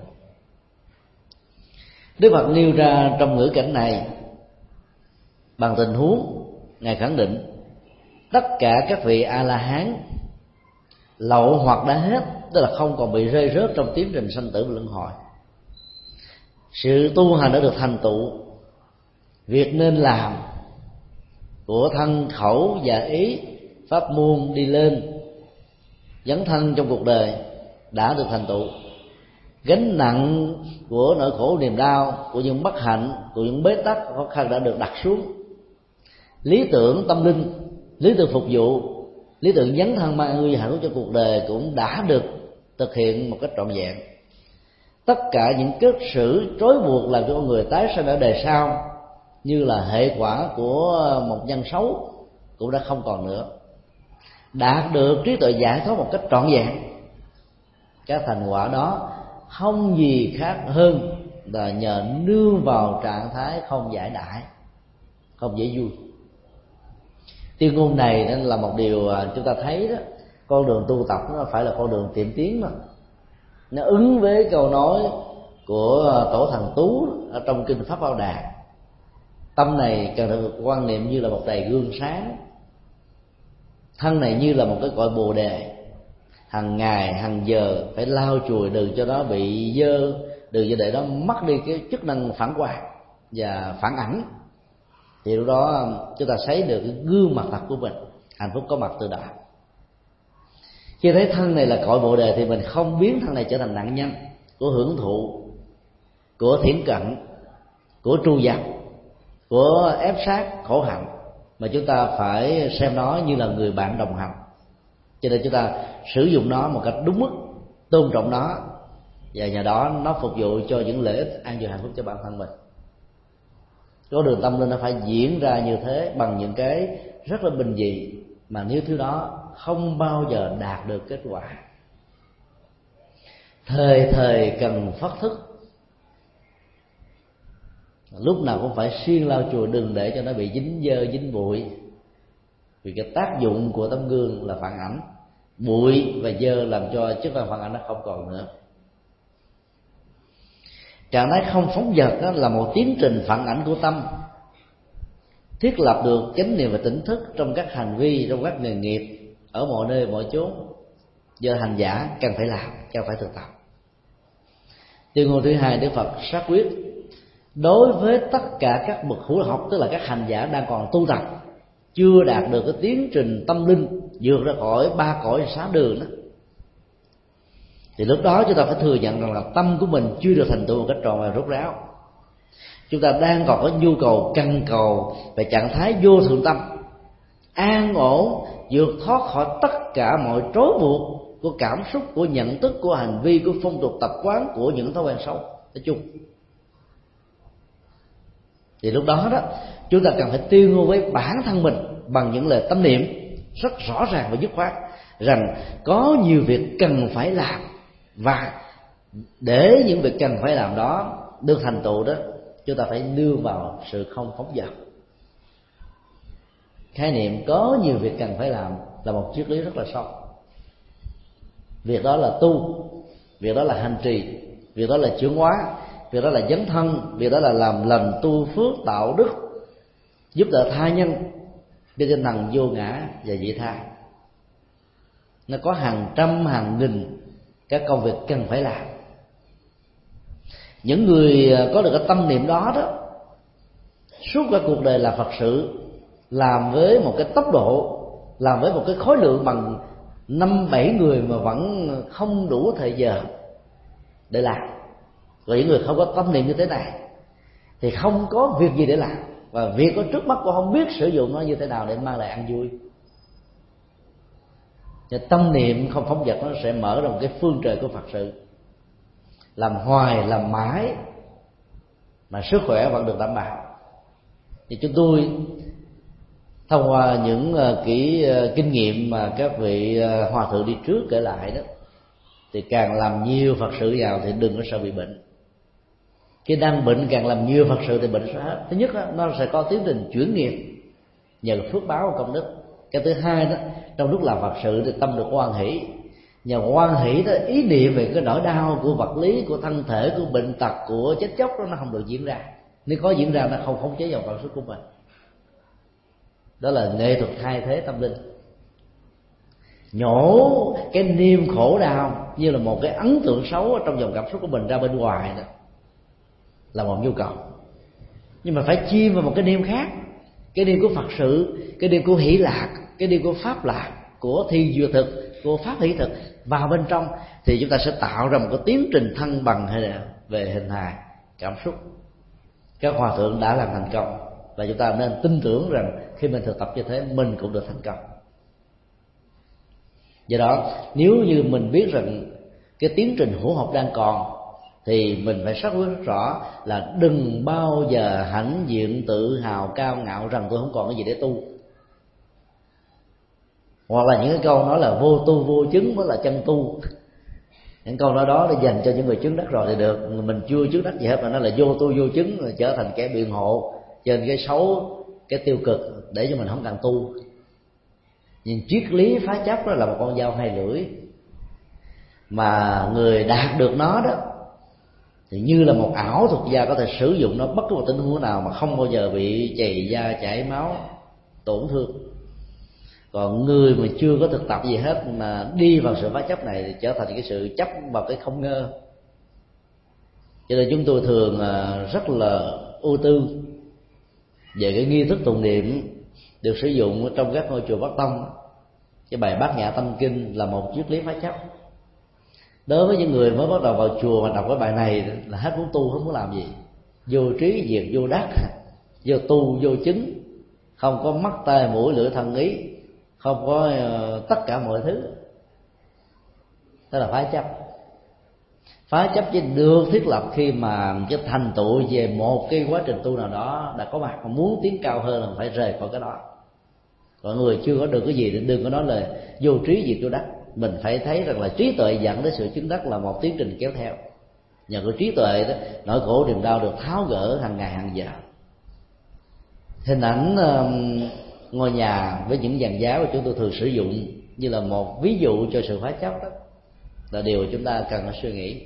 Đức Phật nêu ra trong ngữ cảnh này bằng tình huống Ngài khẳng định tất cả các vị A-la-hán lậu hoặc đã hết, tức là không còn bị rơi rớt trong tiến trình sanh tử và luân hồi. Sự tu hành đã được thành tựu, việc nên làm của thân khẩu và ý, pháp môn đi lên dấn thân trong cuộc đời đã được thành tựu. Gánh nặng của nỗi khổ niềm đau, của những bất hạnh, của những bế tắc khó khăn đã được đặt xuống. Lý tưởng tâm linh, lý tưởng phục vụ, lý tưởng dấn thân mang ơn hạnh phúc cho cuộc đời cũng đã được thực hiện một cách trọn vẹn. Tất cả những kết sử trói buộc làm cho con người tái sanh ở đời sau như là hệ quả của một nhân xấu cũng đã không còn nữa. Đạt được trí tuệ giải thoát một cách trọn vẹn, các thành quả đó không gì khác hơn là nhờ nương vào trạng thái không giải đãi, không dễ vui. Tuyên ngôn này nên là một điều chúng ta thấy đó, con đường tu tập nó phải là con đường tiệm tiến mà. Nó ứng với câu nói của Tổ Thần Tú ở trong kinh Pháp Bảo Đà. Tâm này cần được quan niệm như là một đầy gương sáng, thân này như là một cái cội bồ đề. Hàng ngày hàng giờ phải lau chùi đừng cho nó bị dơ, đừng cho để nó mất đi cái chức năng phản quang và phản ảnh. Thì lúc đó chúng ta thấy được cái gương mặt thật của mình, hạnh phúc có mặt từ đó. Khi thấy thân này là cội bồ đề thì mình không biến thân này trở thành nạn nhân của hưởng thụ, của thiển cận, của tru dập, của ép sát khổ hạnh, mà chúng ta phải xem nó như là người bạn đồng hành. Cho nên chúng ta sử dụng nó một cách đúng mức, tôn trọng nó, và nhờ đó nó phục vụ cho những lợi ích an vui hạnh phúc cho bản thân mình. Có đường tâm linh nó phải diễn ra như thế bằng những cái rất là bình dị, mà nếu thứ đó không bao giờ đạt được kết quả. Thời thời cần phát thức, lúc nào cũng phải xuyên lau chùi đừng để cho nó bị dính dơ dính bụi, vì cái tác dụng của tấm gương là phản ảnh. Bụi và dơ làm cho chức năng phản ảnh nó không còn nữa. Trạng thái không phóng dật đó là một tiến trình phản ảnh của tâm, thiết lập được chánh niệm và tỉnh thức trong các hành vi, trong các nghề nghiệp ở mọi nơi mọi chốn, do hành giả cần phải làm, cần phải thực tập. Tuyên ngôn thứ hai, Đức Phật xác quyết đối với tất cả các bậc hữu học, tức là các hành giả đang còn tu tập, chưa đạt được cái tiến trình tâm linh vượt ra khỏi ba cõi sáu đường đó, thì lúc đó chúng ta phải thừa nhận rằng là tâm của mình chưa được thành tựu một cách trọn vẹn rốt ráo. Chúng ta đang còn có nhu cầu căn cầu về trạng thái vô thượng tâm, an ổn vượt thoát khỏi tất cả mọi trói buộc của cảm xúc, của nhận thức, của hành vi, của phong tục tập quán, của những thói quen xấu nói chung. Thì lúc đó đó chúng ta cần phải tuyên ngôn với bản thân mình bằng những lời tâm niệm rất rõ ràng và dứt khoát rằng có nhiều việc cần phải làm, và để những việc cần phải làm đó được thành tựu đó, chúng ta phải đưa vào sự không phóng dật. Khái niệm có nhiều việc cần phải làm là một triết lý rất là sâu. Việc đó là tu, việc đó là hành trì, việc đó là chuyển hóa, việc đó là dấn thân, việc đó là làm lành tu phước tạo đức, giúp đỡ tha nhân, trên tinh thần vô ngã và vị tha. Nó có hàng trăm hàng nghìn các công việc cần phải làm. Những người có được cái tâm niệm đó đó, suốt cả cuộc đời là Phật sự, làm với một cái tốc độ, làm với một cái khối lượng bằng năm bảy người mà vẫn không đủ thời giờ để làm. Và những người không có tâm niệm như thế này thì không có việc gì để làm, và việc có trước mắt cũng không biết sử dụng nó như thế nào để mang lại an vui. Và tâm niệm không phóng dật nó sẽ mở ra một cái phương trời của Phật sự, làm hoài làm mãi mà sức khỏe vẫn được đảm bảo. Thì chúng tôi thông qua những uh, kỹ uh, kinh nghiệm mà các vị uh, hòa thượng đi trước kể lại đó, thì càng làm nhiều Phật sự vào thì đừng có sợ bị bệnh. Khi đang bệnh càng làm nhiều Phật sự thì bệnh sẽ hết. Thứ nhất đó, nó sẽ có tiến trình chuyển nghiệp nhờ phước báo công đức. Cái thứ hai đó, trong lúc làm Phật sự thì tâm được hoan hỷ. Nhờ hoan hỷ đó, ý niệm về cái nỗi đau của vật lý, của thân thể, của bệnh tật, của chết chóc đó nó không được diễn ra. Nếu có diễn ra nó không khống chế dòng cảm xúc của mình. Đó là nghệ thuật thay thế tâm linh. Nhổ cái niềm khổ đau như là một cái ấn tượng xấu ở trong dòng cảm xúc của mình ra bên ngoài đó là một nhu cầu. Nhưng mà phải chìm vào một cái niềm khác, cái niềm của Phật sự, cái niềm của hỷ lạc, cái niềm của pháp lạc, của thi duyệt thực, của pháp hỷ thực vào bên trong, thì chúng ta sẽ tạo ra một cái tiến trình thăng bằng hay là về hình hài cảm xúc. Các hòa thượng đã làm thành công, và chúng ta nên tin tưởng rằng khi mình thực tập như thế mình cũng được thành công. Do đó nếu như mình biết rằng cái tiến trình hữu học đang còn, thì mình phải xác quyết rất rõ là đừng bao giờ hãnh diện tự hào cao ngạo rằng tôi không còn cái gì để tu, hoặc là những cái câu nói là vô tu vô chứng mới là chân tu. Những câu nói đó là dành cho những người chứng đắc rồi thì được, mình chưa chứng đắc gì hết mà nó là vô tu vô chứng, rồi trở thành kẻ biện hộ trên cái xấu, cái tiêu cực để cho mình không cần tu. Nhưng triết lý phá chấp đó là một con dao hai lưỡi, mà người đạt được nó đó thì như là một ảo thuật gia có thể sử dụng nó bất cứ một tình huống nào mà không bao giờ bị chày da chảy máu tổn thương. Còn người mà chưa có thực tập gì hết mà đi vào sự phá chấp này thì trở thành cái sự chấp vào cái không ngơ. Cho nên chúng tôi thường rất là ưu tư về cái nghi thức tụng niệm được sử dụng trong các ngôi chùa Bắc Tông. Cái bài Bát Nhã Tâm Kinh là một triết lý phá chấp. Đối với những người mới bắt đầu vào chùa mà đọc cái bài này là hết muốn tu, không muốn làm gì, vô trí diệt vô đắc, vô tu vô chứng, không có mắt tai mũi lưỡi thân ý, không có uh, tất cả mọi thứ. Đó là phá chấp. Phá chấp chỉ được thiết lập khi mà cái thành tựu về một cái quá trình tu nào đó đã có mặt, mà muốn tiến cao hơn là phải rời khỏi cái đó. Còn người chưa có được cái gì thì đừng có nói là vô trí diệt vô đắc. Mình phải thấy rằng là trí tuệ dẫn đến sự chứng đắc là một tiến trình kéo theo. Nhờ cái trí tuệ đó, nỗi khổ niềm đau được tháo gỡ hàng ngày hàng giờ. Hình ảnh uh, ngôi nhà với những dàn giáo mà chúng tôi thường sử dụng như là một ví dụ cho sự phá chấp đó, là điều chúng ta cần phải suy nghĩ.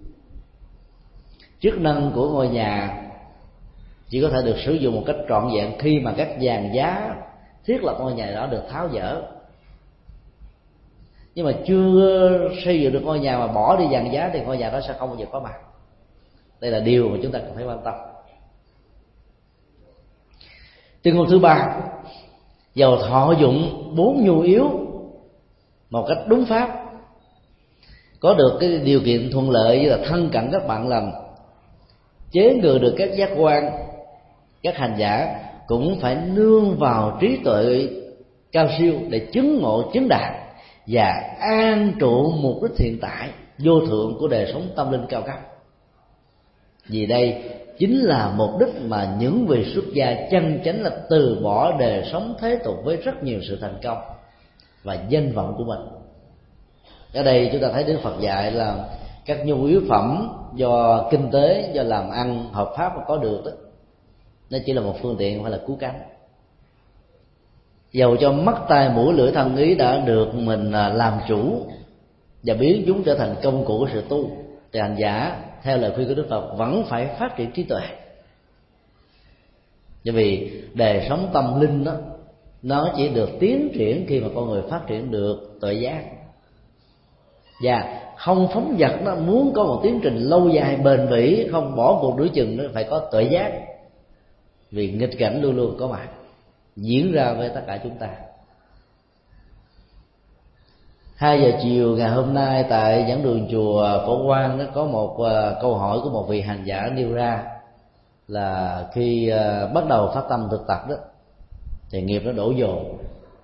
Chức năng của ngôi nhà chỉ có thể được sử dụng một cách trọn vẹn khi mà các dàn giá thiết lập ngôi nhà đó được tháo dỡ. Nhưng mà chưa xây dựng được ngôi nhà mà bỏ đi dàn giá thì ngôi nhà đó sẽ không bao giờ có mặt. Đây là điều mà chúng ta cần phải quan tâm. Tuyên ngôn thứ ba, dầu thọ dụng bốn nhu yếu một cách đúng pháp, có được cái điều kiện thuận lợi như là thân cận các bạn làm, chế ngự được các giác quan, các hành giả cũng phải nương vào trí tuệ cao siêu để chứng ngộ chứng đạt và an trụ mục đích hiện tại vô thượng của đời sống tâm linh cao cấp. Vì đây chính là mục đích mà những vị xuất gia chân chánh là từ bỏ đời sống thế tục với rất nhiều sự thành công và danh vọng của mình. Ở đây chúng ta thấy Đức Phật dạy là các nhu yếu phẩm do kinh tế, do làm ăn hợp pháp mà có được đó, nó chỉ là một phương tiện, phải là cứu cánh. Dầu cho mắt tai mũi lưỡi thân ý đã được mình làm chủ và biến chúng trở thành công cụ của sự tu, thì hành giả theo lời khuyên của Đức Phật vẫn phải phát triển trí tuệ. Bởi vì đời sống tâm linh đó, nó chỉ được tiến triển khi mà con người phát triển được tuệ giác. Và không phóng dật nó muốn có một tiến trình lâu dài bền bỉ, không bỏ cuộc nửa chừng, nó phải có tuệ giác. Vì nghịch cảnh luôn luôn có mặt diễn ra với tất cả chúng ta. Hai giờ chiều ngày hôm nay tại giảng đường chùa Phổ Quang, nó có một uh, câu hỏi của một vị hành giả nêu ra là khi uh, bắt đầu phát tâm thực tập đó thì nghiệp nó đổ dồn,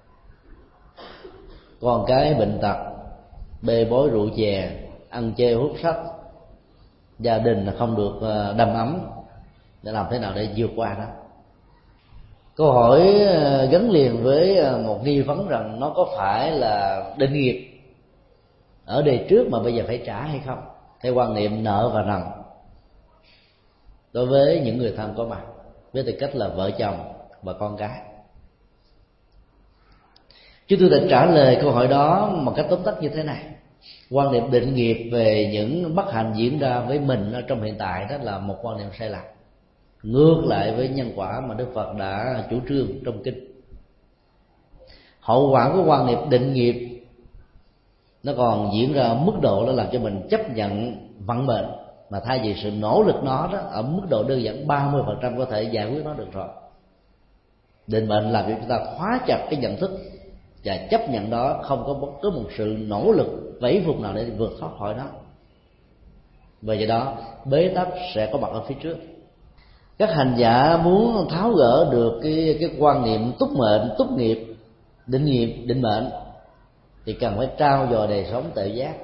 con cái bệnh tật, bê bối rượu chè, ăn chê hút sách, gia đình không được uh, đầm ấm, để làm thế nào để vượt qua đó. Câu hỏi gắn liền với một nghi vấn rằng nó có phải là định nghiệp ở đời trước mà bây giờ phải trả hay không, theo quan niệm nợ và nần đối với những người thân có mặt, với tư cách là vợ chồng và con cái. Chúng tôi đã trả lời câu hỏi đó một cách tóm tắt như thế này: quan niệm định nghiệp về những bất hạnh diễn ra với mình ở trong hiện tại đó là một quan niệm sai lầm, ngược lại với nhân quả mà Đức Phật đã chủ trương trong kinh. Hậu quả của quan niệm định nghiệp nó còn diễn ra ở mức độ đó làm cho mình chấp nhận vận mệnh, mà thay vì sự nỗ lực nó đó, ở mức độ đơn giản ba mươi phần trăm có thể giải quyết nó được rồi. Định mệnh làm cho chúng ta khóa chặt cái nhận thức và chấp nhận đó, không có bất cứ một sự nỗ lực vẫy vùng nào để vượt thoát khỏi nó. Vì vậy đó, bế tắc sẽ có mặt ở phía trước. Các hành giả muốn tháo gỡ được cái cái quan niệm túc mệnh, túc nghiệp, định nghiệp, định mệnh thì cần phải trao dồi đời sống tự giác.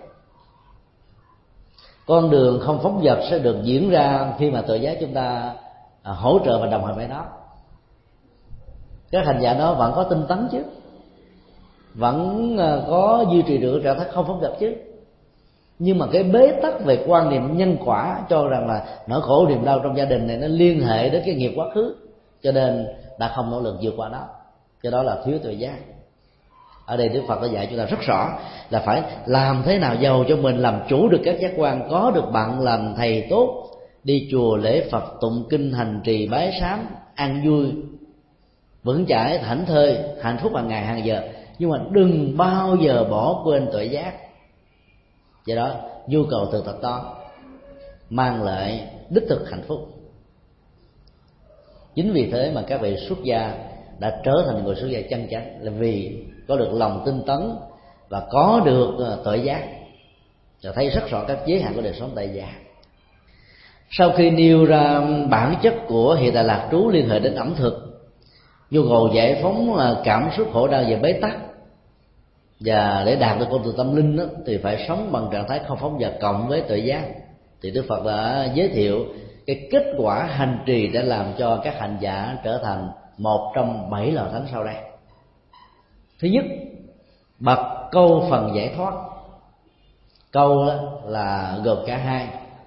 Con đường không phóng dật sẽ được diễn ra khi mà tự giác chúng ta hỗ trợ và đồng hành với nó. Các hành giả đó vẫn có tinh tấn chứ, vẫn có duy trì được trạng thái không phóng dật chứ, nhưng mà cái bế tắc về quan niệm nhân quả cho rằng là nỗi khổ niềm đau trong gia đình này nó liên hệ đến cái nghiệp quá khứ, cho nên đã không nỗ lực vượt qua đó, cho đó là thiếu tự giác. Ở đây Đức Phật đã dạy chúng ta rất rõ là phải làm thế nào giàu cho mình làm chủ được các giác quan, có được bạn làm thầy tốt, đi chùa lễ Phật, tụng kinh, hành trì, bái sám, ăn vui, vững chãi, thảnh thơi, hạnh phúc hàng ngày hàng giờ, nhưng mà đừng bao giờ bỏ quên tuệ giác. Do đó nhu cầu thực tập đó mang lại đích thực hạnh phúc. Chính vì thế mà các vị xuất gia đã trở thành người xuất gia chân chánh, là vì có được lòng tinh tấn và có được tuệ giác, và thấy rất rõ các giới hạn của đời sống tại gia. Sau khi nêu ra bản chất của hiện tại lạc trú liên hệ đến ẩm thực, nhu cầu giải phóng cảm xúc khổ đau về bế tắc, và để đạt được con đường tâm linh đó, thì phải sống bằng trạng thái không phóng dật cộng với tự giác. Thì Đức Phật đã giới thiệu cái kết quả hành trì đã làm cho các hành giả trở thành một trong bảy lò thánh sau đây. Thứ nhất, bậc câu phần giải thoát. Câu là gồm cả hai.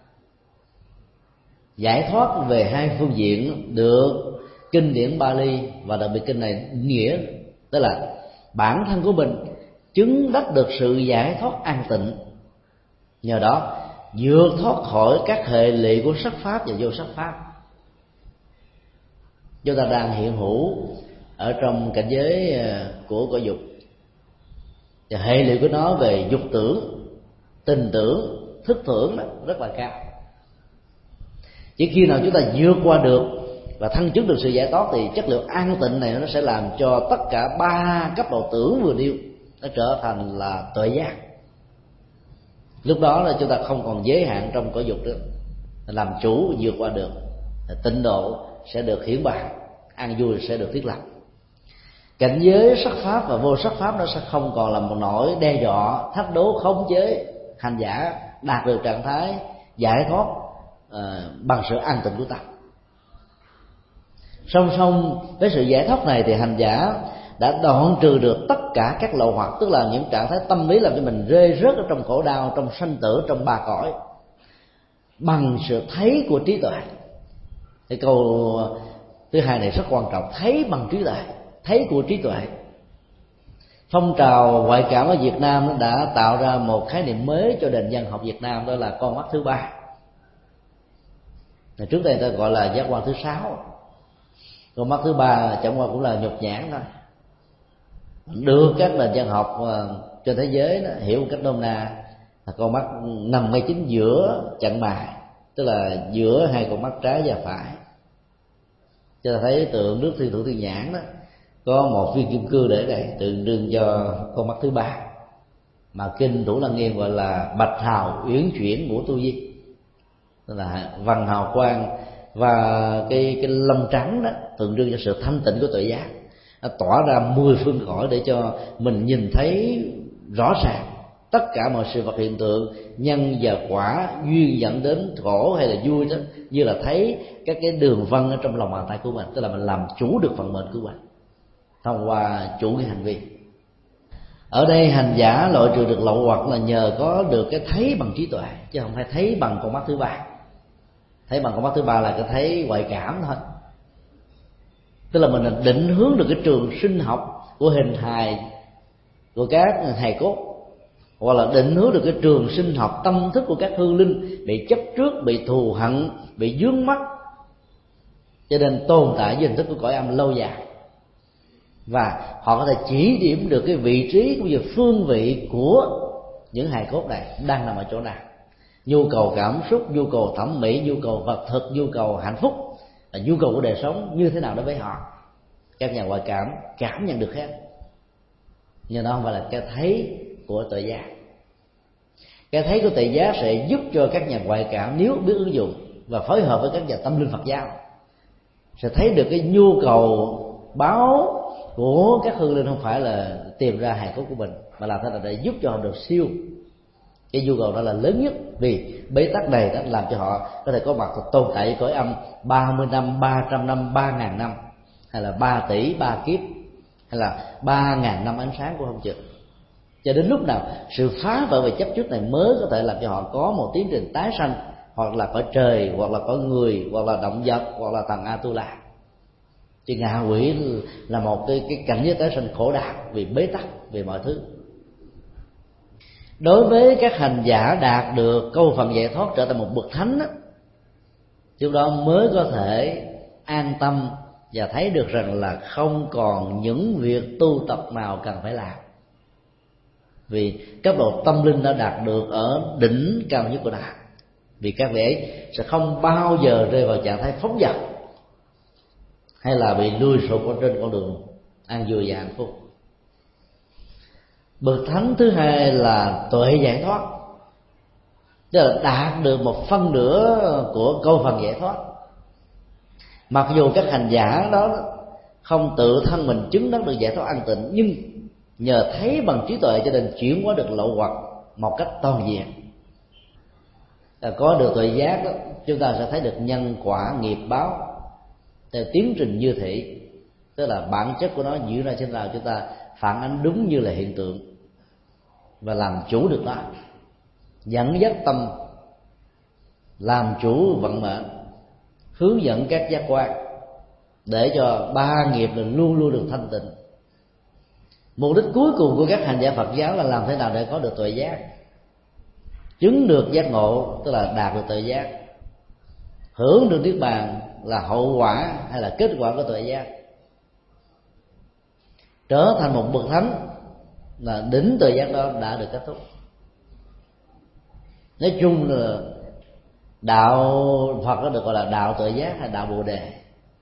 Giải thoát về hai phương diện được kinh điển Bali và đặc biệt kinh này nghĩa, tức là bản thân của mình chứng đắc được sự giải thoát an tịnh, nhờ đó vượt thoát khỏi các hệ lụy của sắc pháp và vô sắc pháp. Chúng ta đang hiện hữu ở trong cảnh giới của cõi dục, và hệ lụy của nó về dục tưởng, tình tưởng, thức tưởng rất là cao. Chỉ khi nào chúng ta vượt qua được và thân chứng được sự giải thoát thì chất liệu an tịnh này nó sẽ làm cho tất cả ba cấp độ tưởng vừa nêu nó trở thành là tuệ giác. Lúc đó là chúng ta không còn giới hạn trong cõi dục nữa, làm chủ vượt qua được, tịnh độ sẽ được hiển bày, an vui sẽ được thiết lập. Cảnh giới sắc pháp và vô sắc pháp nó sẽ không còn là một nỗi đe dọa, thách đố, khống chế hành giả đạt được trạng thái giải thoát uh, bằng sự an tịnh của tâm. Song song với sự giải thoát này thì hành giả đã đoạn trừ được tất cả các lậu hoặc, tức là những trạng thái tâm lý làm cho mình rơi rớt ở trong khổ đau, trong sanh tử, trong ba cõi, bằng sự thấy của trí tuệ. Cái câu thứ hai này rất quan trọng, thấy bằng trí tuệ, thấy của trí tuệ. Phong trào ngoại cảm ở Việt Nam nó đã tạo ra một khái niệm mới cho nền văn học Việt Nam, đó là con mắt thứ ba. Trước đây ta gọi là giác quan thứ sáu. Con mắt thứ ba chẳng qua cũng là nhục nhãn thôi, được các nền văn học trên thế giới đó hiểu một cách nôm na là con mắt nằm ngay chính giữa chặng bài, tức là giữa hai con mắt trái và phải. Cho ta thấy tượng Đức Thiên Thủ Thiên Nhãn đó có một viên kim cương để đây tượng trưng cho con mắt thứ ba, mà kinh Thủ Lăng Nghiêm gọi là bạch hào uyển chuyển ngũ tu di, tức là vầng hào quang và cái cái lông trắng đó tượng trưng cho sự thanh tịnh của tuệ giác. Nó tỏa ra mười phương cõi để cho mình nhìn thấy rõ ràng tất cả mọi sự vật hiện tượng, nhân và quả, duyên dẫn đến khổ hay là vui đó, như là thấy các cái đường vân ở trong lòng bàn tay của mình, tức là mình làm chủ được vận mệnh của mình thông qua chủ cái hành vi. Ở đây hành giả loại trừ được lậu hoặc là nhờ có được cái thấy bằng trí tuệ, chứ không phải thấy bằng con mắt thứ ba. Thấy bằng con mắt thứ ba là cái thấy ngoại cảm thôi, tức là mình định hướng được cái trường sinh học của hình hài của các hài cốt, hoặc là định hướng được cái trường sinh học tâm thức của các hương linh bị chấp trước, bị thù hận, bị vướng mắc, cho nên tồn tại với hình thức của cõi âm lâu dài. Và họ có thể chỉ điểm được cái vị trí cũng như phương vị của những hài cốt này đang nằm ở chỗ nào. Nhu cầu cảm xúc, nhu cầu thẩm mỹ, nhu cầu vật thực, nhu cầu hạnh phúc, là nhu cầu của đời sống như thế nào đối với họ. Các nhà ngoại cảm cảm nhận được hết, nhưng nó không phải là cái thấy của tuệ giác. Cái thấy của tuệ giác sẽ giúp cho các nhà ngoại cảm, nếu biết ứng dụng và phối hợp với các nhà tâm linh Phật giáo, sẽ thấy được cái nhu cầu báo của các hương linh không phải là tìm ra hài cốt của mình, mà làm thế nào để giúp cho họ được siêu. Cái nhu cầu đó là lớn nhất, vì bế tắc này đã làm cho họ có thể có mặt tồn tại với cõi âm ba mươi năm, ba trăm năm, ba ngàn năm, hay là ba tỷ, ba kiếp, hay là ba ngàn năm ánh sáng của không chừng. Cho đến lúc nào sự phá vỡ về chấp trước này mới có thể làm cho họ có một tiến trình tái sanh, hoặc là cõi trời, hoặc là cõi người, hoặc là động vật, hoặc là tầng Atula. Chứ ngạ quỷ là một cái, cái cảnh giới tái sanh khổ đau vì bế tắc về mọi thứ. Đối với các hành giả đạt được câu phần giải thoát, trở thành một bậc thánh đó, lúc đó mới có thể an tâm và thấy được rằng là không còn những việc tu tập nào cần phải làm, vì cấp độ tâm linh đã đạt được ở đỉnh cao nhất của đạo. Vì các vị ấy sẽ không bao giờ rơi vào trạng thái phóng dật hay là bị lùi sụp ở trên con đường an vui và hạnh phúc. Bậc thánh thứ hai là tuệ giải thoát, tức là đạt được một phân nửa của câu phần giải thoát. Mặc dù các hành giả đó không tự thân mình chứng đắc được giải thoát an tịnh, nhưng nhờ thấy bằng trí tuệ cho nên chuyển hóa được lậu hoặc một cách toàn diện. Có được tuệ giác đó, chúng ta sẽ thấy được nhân quả nghiệp báo theo tiến trình như thị, tức là bản chất của nó diễn ra trên nào chúng ta phản ánh đúng như là hiện tượng và làm chủ được nó, dẫn dắt tâm, làm chủ vận mệnh, hướng dẫn các giác quan để cho ba nghiệp là luôn luôn được thanh tịnh. Mục đích cuối cùng của các hành giả Phật giáo là làm thế nào để có được tuệ giác, chứng được giác ngộ, tức là đạt được tuệ giác, hưởng được niết bàn là hậu quả hay là kết quả của tuệ giác. Trở thành một bậc thánh là đỉnh tuệ giác đó đã được kết thúc. Nói chung là đạo Phật nó được gọi là đạo tuệ giác hay đạo Bồ Đề,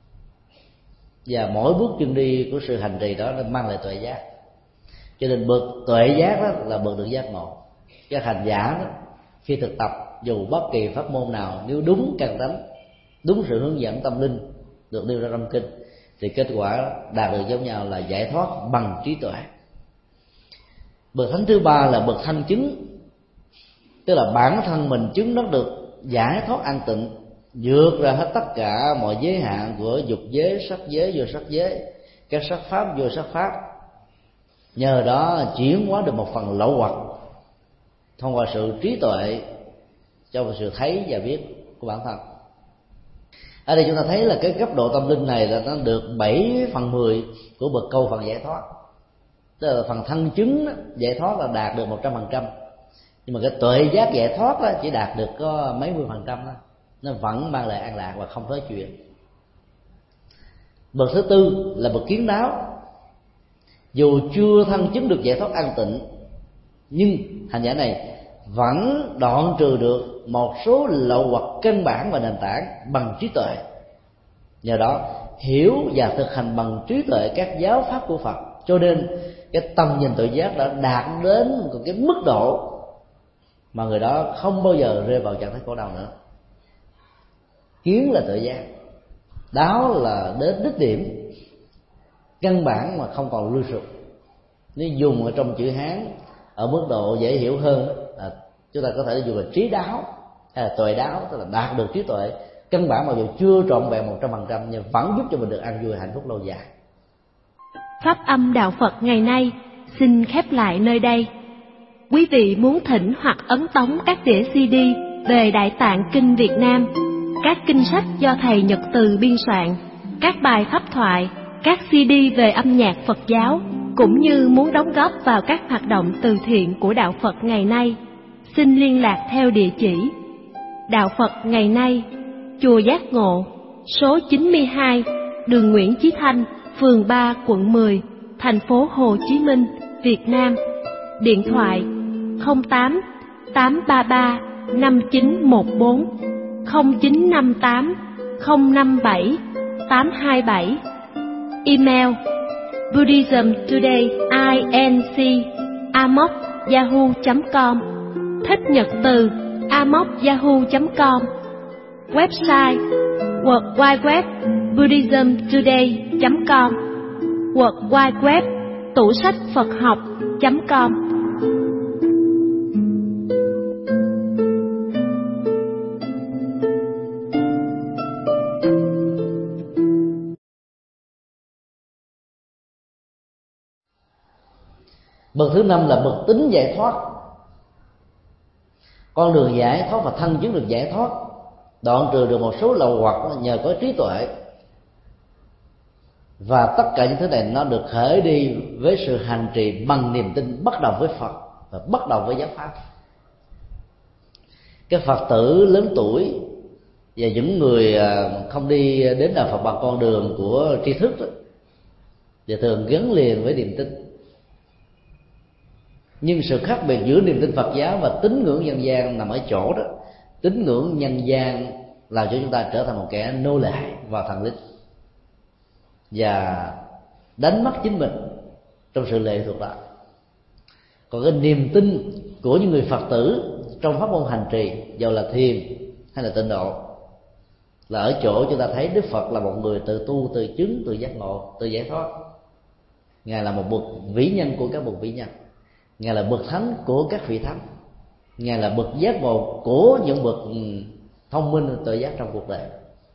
và mỗi bước chân đi của sự hành trì đó nó mang lại tuệ giác. Cho nên bậc tuệ giác đó là bậc được giác ngộ. Các hành giả đó khi thực tập dù bất kỳ pháp môn nào, nếu đúng căn tánh, đúng sự hướng dẫn tâm linh được nêu ra trong kinh, thì kết quả đạt được giống nhau là giải thoát bằng trí tuệ. Bậc thánh thứ ba là bậc thanh chứng, tức là bản thân mình chứng đắc được giải thoát an tịnh, vượt ra hết tất cả mọi giới hạn của dục giới, sắc giới, vô sắc giới, các sắc pháp, vô sắc pháp. Nhờ đó chuyển hóa được một phần lậu hoặc thông qua sự trí tuệ trong sự thấy và biết của bản thân. Ở đây chúng ta thấy là cái cấp độ tâm linh này là nó được bảy phần mười của bậc câu phần giải thoát. Tức là phần thân chứng đó, giải thoát là đạt được một trăm phần trăm, nhưng mà cái tuệ giác giải thoát đó, chỉ đạt được có mấy mươi phần trăm thôi. Nó vẫn mang lại an lạc và không có chuyện. Bậc thứ tư là bậc kiến đáo. Dù chưa thân chứng được giải thoát an tịnh, nhưng hành giả này vẫn đoạn trừ được một số lậu hoặc căn bản và nền tảng bằng trí tuệ. Nhờ đó hiểu và thực hành bằng trí tuệ các giáo pháp của Phật, cho nên cái tầm nhìn tự giác đã đạt đến một cái mức độ mà người đó không bao giờ rơi vào trạng thái khổ đau nữa. Kiến là tự giác, đáo là đến đích điểm căn bản mà không còn lưu sụp. Nếu dùng ở trong chữ Hán ở mức độ dễ hiểu hơn, à, chúng ta có thể dùng là trí đáo hay là tuệ đáo, tức là đạt được trí tuệ căn bản mặc dù chưa trọn vẹn một trăm phần trăm nhưng vẫn giúp cho mình được an vui hạnh phúc lâu dài. Pháp âm đạo Phật ngày nay xin khép lại nơi đây. Quý vị muốn thỉnh hoặc ấn tống các đĩa xê đê về Đại Tạng Kinh Việt Nam, các kinh sách do thầy Nhật Từ biên soạn, các bài pháp thoại, các xê đê về âm nhạc Phật giáo, cũng như muốn đóng góp vào các hoạt động từ thiện của Đạo Phật ngày nay, xin liên lạc theo địa chỉ: Đạo Phật ngày nay, Chùa Giác Ngộ, số chín mươi hai, đường Nguyễn Chí Thanh, phường ba, quận mười, thành phố Hồ Chí Minh, Việt Nam. Điện thoại không tám tám ba ba năm chín một bốn, không chín năm tám không năm bảy tám hai bảy. Email buddhismtoday a m o c yahoo chấm com, thích nhật từ a m o c yahoo chấm com. Website world wide web buddhismtoday chấm com, world wide web tủ sách Phật học chấm com. Bậc thứ năm là bậc tính giải thoát. Con đường giải thoát và thân chứng được giải thoát, đoạn trừ được một số lậu hoặc nhờ có trí tuệ. Và tất cả những thứ này nó được khởi đi với sự hành trì bằng niềm tin, bắt đầu với Phật và bắt đầu với giáo pháp. Các Phật tử lớn tuổi và những người không đi đến đạo Phật bằng con đường của tri thức đó, thì thường gắn liền với niềm tin. Nhưng sự khác biệt giữa niềm tin Phật giáo và tín ngưỡng nhân gian nằm ở chỗ đó, tín ngưỡng nhân gian làm cho chúng ta trở thành một kẻ nô lệ vào thần linh và đánh mất chính mình trong sự lệ thuộc đó. Còn cái niềm tin của những người Phật tử trong pháp môn hành trì, dầu là thiền hay là tịnh độ, là ở chỗ chúng ta thấy Đức Phật là một người tự tu, tự chứng, tự giác ngộ, tự giải thoát. Ngài là một bậc vĩ nhân của các bậc vĩ nhân, Ngài là bậc thánh của các vị thánh, Ngài là bậc giác ngộ của những bậc thông minh tự giác trong cuộc đời.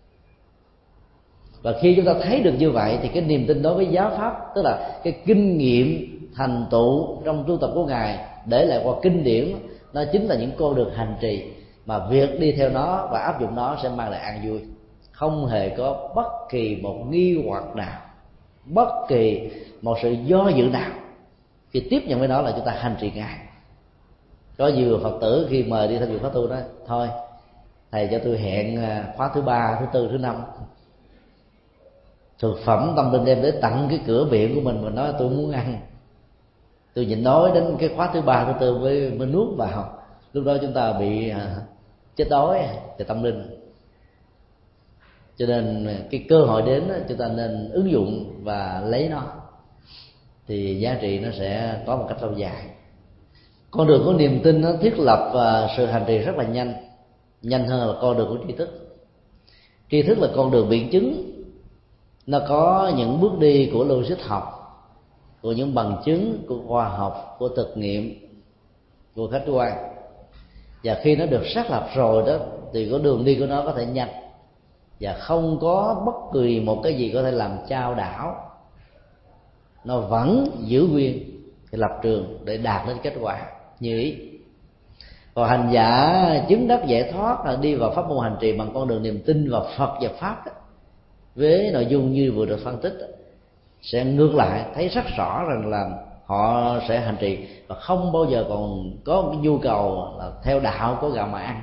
Và khi chúng ta thấy được như vậy thì cái niềm tin đối với giáo pháp, tức là cái kinh nghiệm thành tựu trong tu tập của Ngài để lại qua kinh điển, nó chính là những con đường hành trì mà việc đi theo nó và áp dụng nó sẽ mang lại an vui, không hề có bất kỳ một nghi hoặc nào, bất kỳ một sự do dự nào khi tiếp nhận với nó là chúng ta hành trì Ngài. Có nhiều Phật tử khi mời đi tham dự khóa tu nói: thôi thầy cho tôi hẹn khóa thứ ba, thứ tư, thứ năm, thực phẩm tâm linh đem đến tặng cái cửa miệng của mình mà nói tôi muốn ăn, tôi nhịn đói đến cái khóa thứ ba, thứ tư mới mới nuốt vào. Lúc đó chúng ta bị chết đói về tâm linh. Cho nên cái cơ hội đến chúng ta nên ứng dụng và lấy nó, thì giá trị nó sẽ có một cách lâu dài. Con đường của niềm tin nó thiết lập và sự hành trì rất là nhanh, nhanh hơn là con đường của tri thức. Tri thức là con đường biện chứng, nó có những bước đi của logic học, của những bằng chứng, của khoa học, của thực nghiệm, của khách quan. Và khi nó được xác lập rồi đó thì có đường đi của nó có thể nhanh, và không có bất kỳ một cái gì có thể làm chao đảo, nó vẫn giữ nguyên cái lập trường để đạt đến kết quả như ý. Còn hành giả chứng đắc giải thoát là đi vào pháp môn hành trì bằng con đường niềm tin vào Phật và Pháp đó, với nội dung như vừa được phân tích đó, sẽ ngược lại thấy rất rõ rằng là họ sẽ hành trì và không bao giờ còn có cái nhu cầu là theo đạo có gạo mà ăn.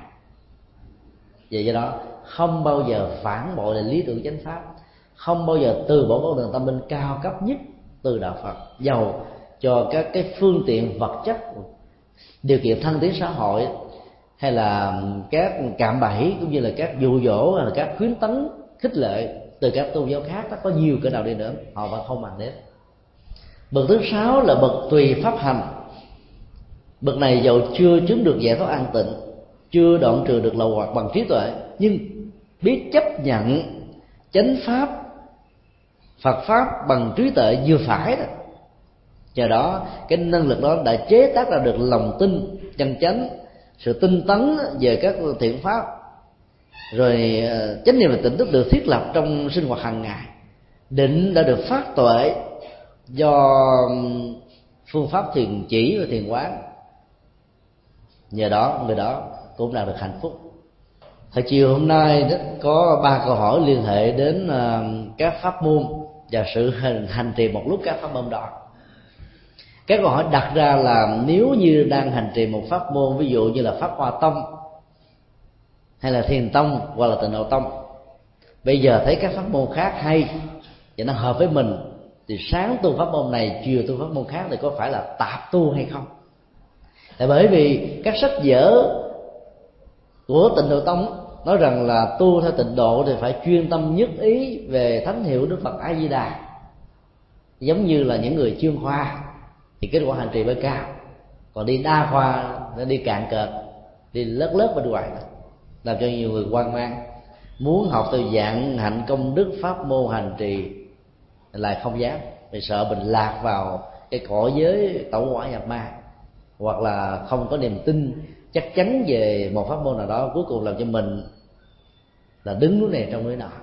Vì do đó không bao giờ phản bội lại lý tưởng chánh pháp, không bao giờ từ bỏ con đường tâm linh cao cấp nhất từ đạo Phật, dầu cho các cái phương tiện vật chất, điều kiện thân tiến xã hội, hay là các cạm bẫy cũng như là các dụ dỗ hay là các khuyến tấn khích lệ từ các tôn giáo khác, nó có nhiều cỡ nào đi nữa họ vẫn không bằng đến. Bậc thứ sáu là bậc tùy pháp hành. Bậc này dầu chưa chứng được giải thoát an tịnh, chưa đoạn trừ được lậu hoặc bằng trí tuệ, nhưng biết chấp nhận chánh pháp, Phật pháp bằng trí tuệ vừa phải đó. Do đó cái năng lực đó đã chế tác ra được lòng tin chân chánh, sự tinh tấn về các thiện pháp, rồi chánh niệm và tỉnh thức được thiết lập trong sinh hoạt hàng ngày. Định đã được phát tuệ do phương pháp thiền chỉ và thiền quán, nhờ đó người đó cũng đạt được hạnh phúc. Thời chiều hôm nay đó, có ba câu hỏi liên hệ đến uh, các pháp môn và sự hành, hành trì một lúc các pháp môn đó. Các câu hỏi đặt ra là nếu như đang hành trì một pháp môn, ví dụ như là Pháp Hoa Tông hay là Thiền Tông hoặc là Tịnh Độ Tông, bây giờ thấy các pháp môn khác hay và nó hợp với mình, thì sáng tu pháp môn này, chiều tu pháp môn khác, thì có phải là tạp tu hay không? Tại bởi vì các sách vở của Tịnh Độ Tông nói rằng là tu theo tịnh độ thì phải chuyên tâm nhất ý về thánh hiệu Đức Phật A Di Đà, giống như là những người chuyên khoa thì kết quả hành trì mới cao, còn đi đa khoa nó đi cạn cợt, đi lớt lớt bên ngoài, làm cho nhiều người hoang mang, muốn học từ dạng hạnh công đức pháp môn hành trì lại không dám, vì sợ mình lạc vào cái cõi giới tẩu hỏa nhập ma, hoặc là không có niềm tin chắc chắn về một pháp môn nào đó, cuối cùng làm cho mình là đứng núi này trong núi nọ.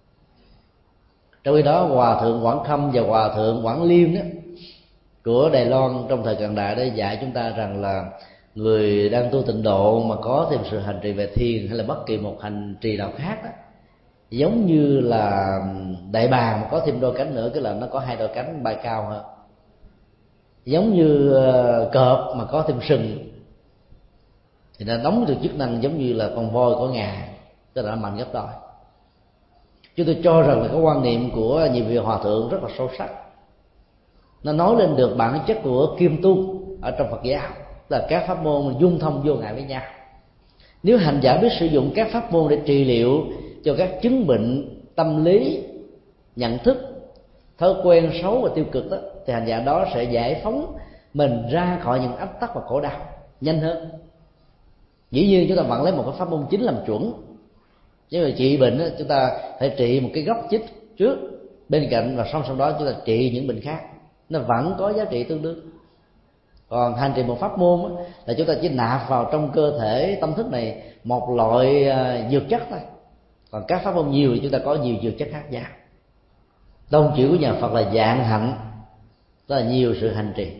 Trong khi đó Hòa thượng Quảng Khâm và Hòa thượng Quảng Liêm đó của Đài Loan trong thời cận đại đã dạy chúng ta rằng là người đang tu tịnh độ mà có thêm sự hành trì về thiền hay là bất kỳ một hành trì nào khác đó, giống như là đại bàng mà có thêm đôi cánh nữa, cái là nó có hai đôi cánh bay cao hơn, giống như cọp mà có thêm sừng thì nó đóng được chức năng giống như là con voi có ngà, tức là nó mạnh gấp đôi. Chúng tôi cho rằng là cái quan niệm của nhiều vị hòa thượng rất là sâu sắc, nó nói lên được bản chất của kim tu ở trong Phật giáo, là các pháp môn dung thông vô ngại với nhau. Nếu hành giả biết sử dụng các pháp môn để trị liệu cho các chứng bệnh tâm lý, nhận thức, thói quen xấu và tiêu cực đó, thì hành giả đó sẽ giải phóng mình ra khỏi những ách tắc và khổ đau nhanh hơn. Dĩ nhiên chúng ta vẫn lấy một cái pháp môn chính làm chuẩn. Nếu mà trị bệnh đó, chúng ta phải trị một cái gốc chích trước, bên cạnh và song song đó chúng ta trị những bệnh khác, nó vẫn có giá trị tương đương. Còn hành trì một pháp môn đó, là chúng ta chỉ nạp vào trong cơ thể tâm thức này một loại uh, dược chất thôi. Còn các pháp môn nhiều thì chúng ta có nhiều dược chất khác nhau. Tông chỉ của nhà Phật là dạng hạnh, đó là nhiều sự hành trì.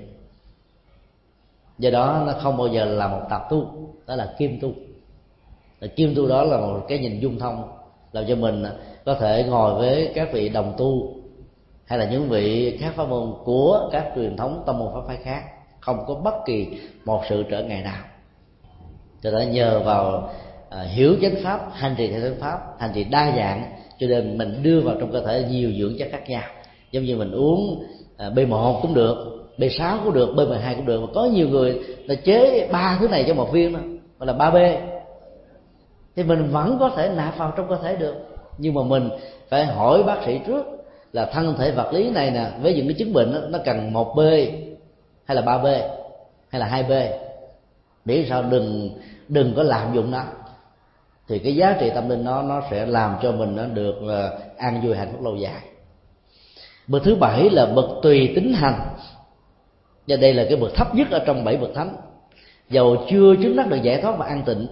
Do đó nó không bao giờ là một tạp tu, đó là kim tu. Là kim tu đó là một cái nhìn dung thông, làm cho mình có thể ngồi với các vị đồng tu hay là những vị khác pháp môn của các truyền thống tông môn pháp phái khác, không có bất kỳ một sự trở ngại nào. Cho nên nhờ vào à, hiểu chánh pháp, hành trì theo chánh pháp, hành trì đa dạng, cho nên mình đưa vào trong cơ thể nhiều dưỡng chất khác nhau. Giống như mình uống à, B một cũng được, B sáu cũng được, B mười hai cũng được. Mà có nhiều người là chế ba thứ này cho một viên đó, gọi là ba B, thì mình vẫn có thể nạp vào trong cơ thể được. Nhưng mà mình phải hỏi bác sĩ trước là thân thể vật lý này nè, với những cái chứng bệnh đó, nó cần một B hay là ba B hay là hai B, để sao đừng đừng có lạm dụng nó, thì cái giá trị tâm linh nó nó sẽ làm cho mình nó được uh, an vui hạnh phúc lâu dài. Bậc thứ bảy là bậc tùy tính hành, và đây là cái bậc thấp nhất ở trong bảy bậc thánh. Dầu chưa chứng đắc được giải thoát và an tịnh,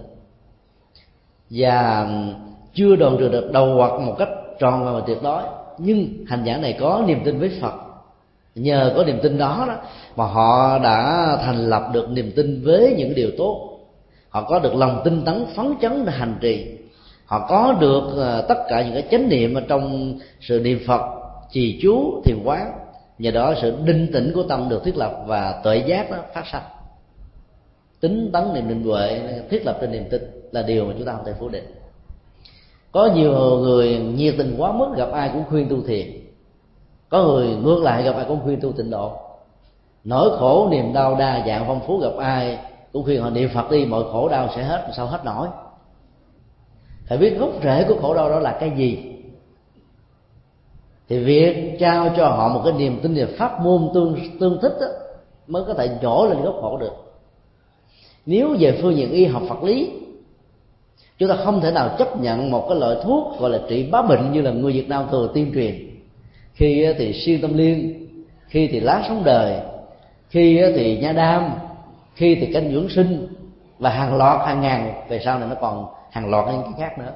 và chưa đoạn trừ được đầu hoặc một cách tròn và tuyệt đối, nhưng hành giả này có niềm tin với Phật. Nhờ có niềm tin đó, đó mà họ đã thành lập được niềm tin với những điều tốt, họ có được lòng tinh tấn phấn chấn để hành trì, họ có được uh, tất cả những cái chánh niệm ở trong sự niệm Phật, trì chú, thiền quán. Nhờ đó sự định tĩnh của tâm được thiết lập và tuệ giác nó phát sanh. Tính tấn niệm định huệ thiết lập trên niềm tin là điều mà chúng ta không thể phủ định. Có nhiều người nhiệt tình quá mức, gặp ai cũng khuyên tu thiền. Có người ngược lại, gặp ai cũng khuyên tu tịnh độ. Nỗi khổ niềm đau đa dạng phong phú, gặp ai cũng khuyên họ niệm Phật đi, mọi khổ đau sẽ hết. Sao hết nổi? Phải biết gốc rễ của khổ đau đó là cái gì, thì việc trao cho họ một cái niềm tin về pháp môn tương, tương thích đó, mới có thể nhổ lên gốc khổ được. Nếu về phương diện y học Phật lý, chúng ta không thể nào chấp nhận một cái loại thuốc gọi là trị bá bệnh như là người Việt Nam thường tuyên truyền. Khi thì xuyên tâm liên, khi thì lá sống đời, khi thì nha đam, khi thì canh dưỡng sinh, và hàng loạt hàng ngàn, về sau này nó còn hàng loạt những cái khác nữa.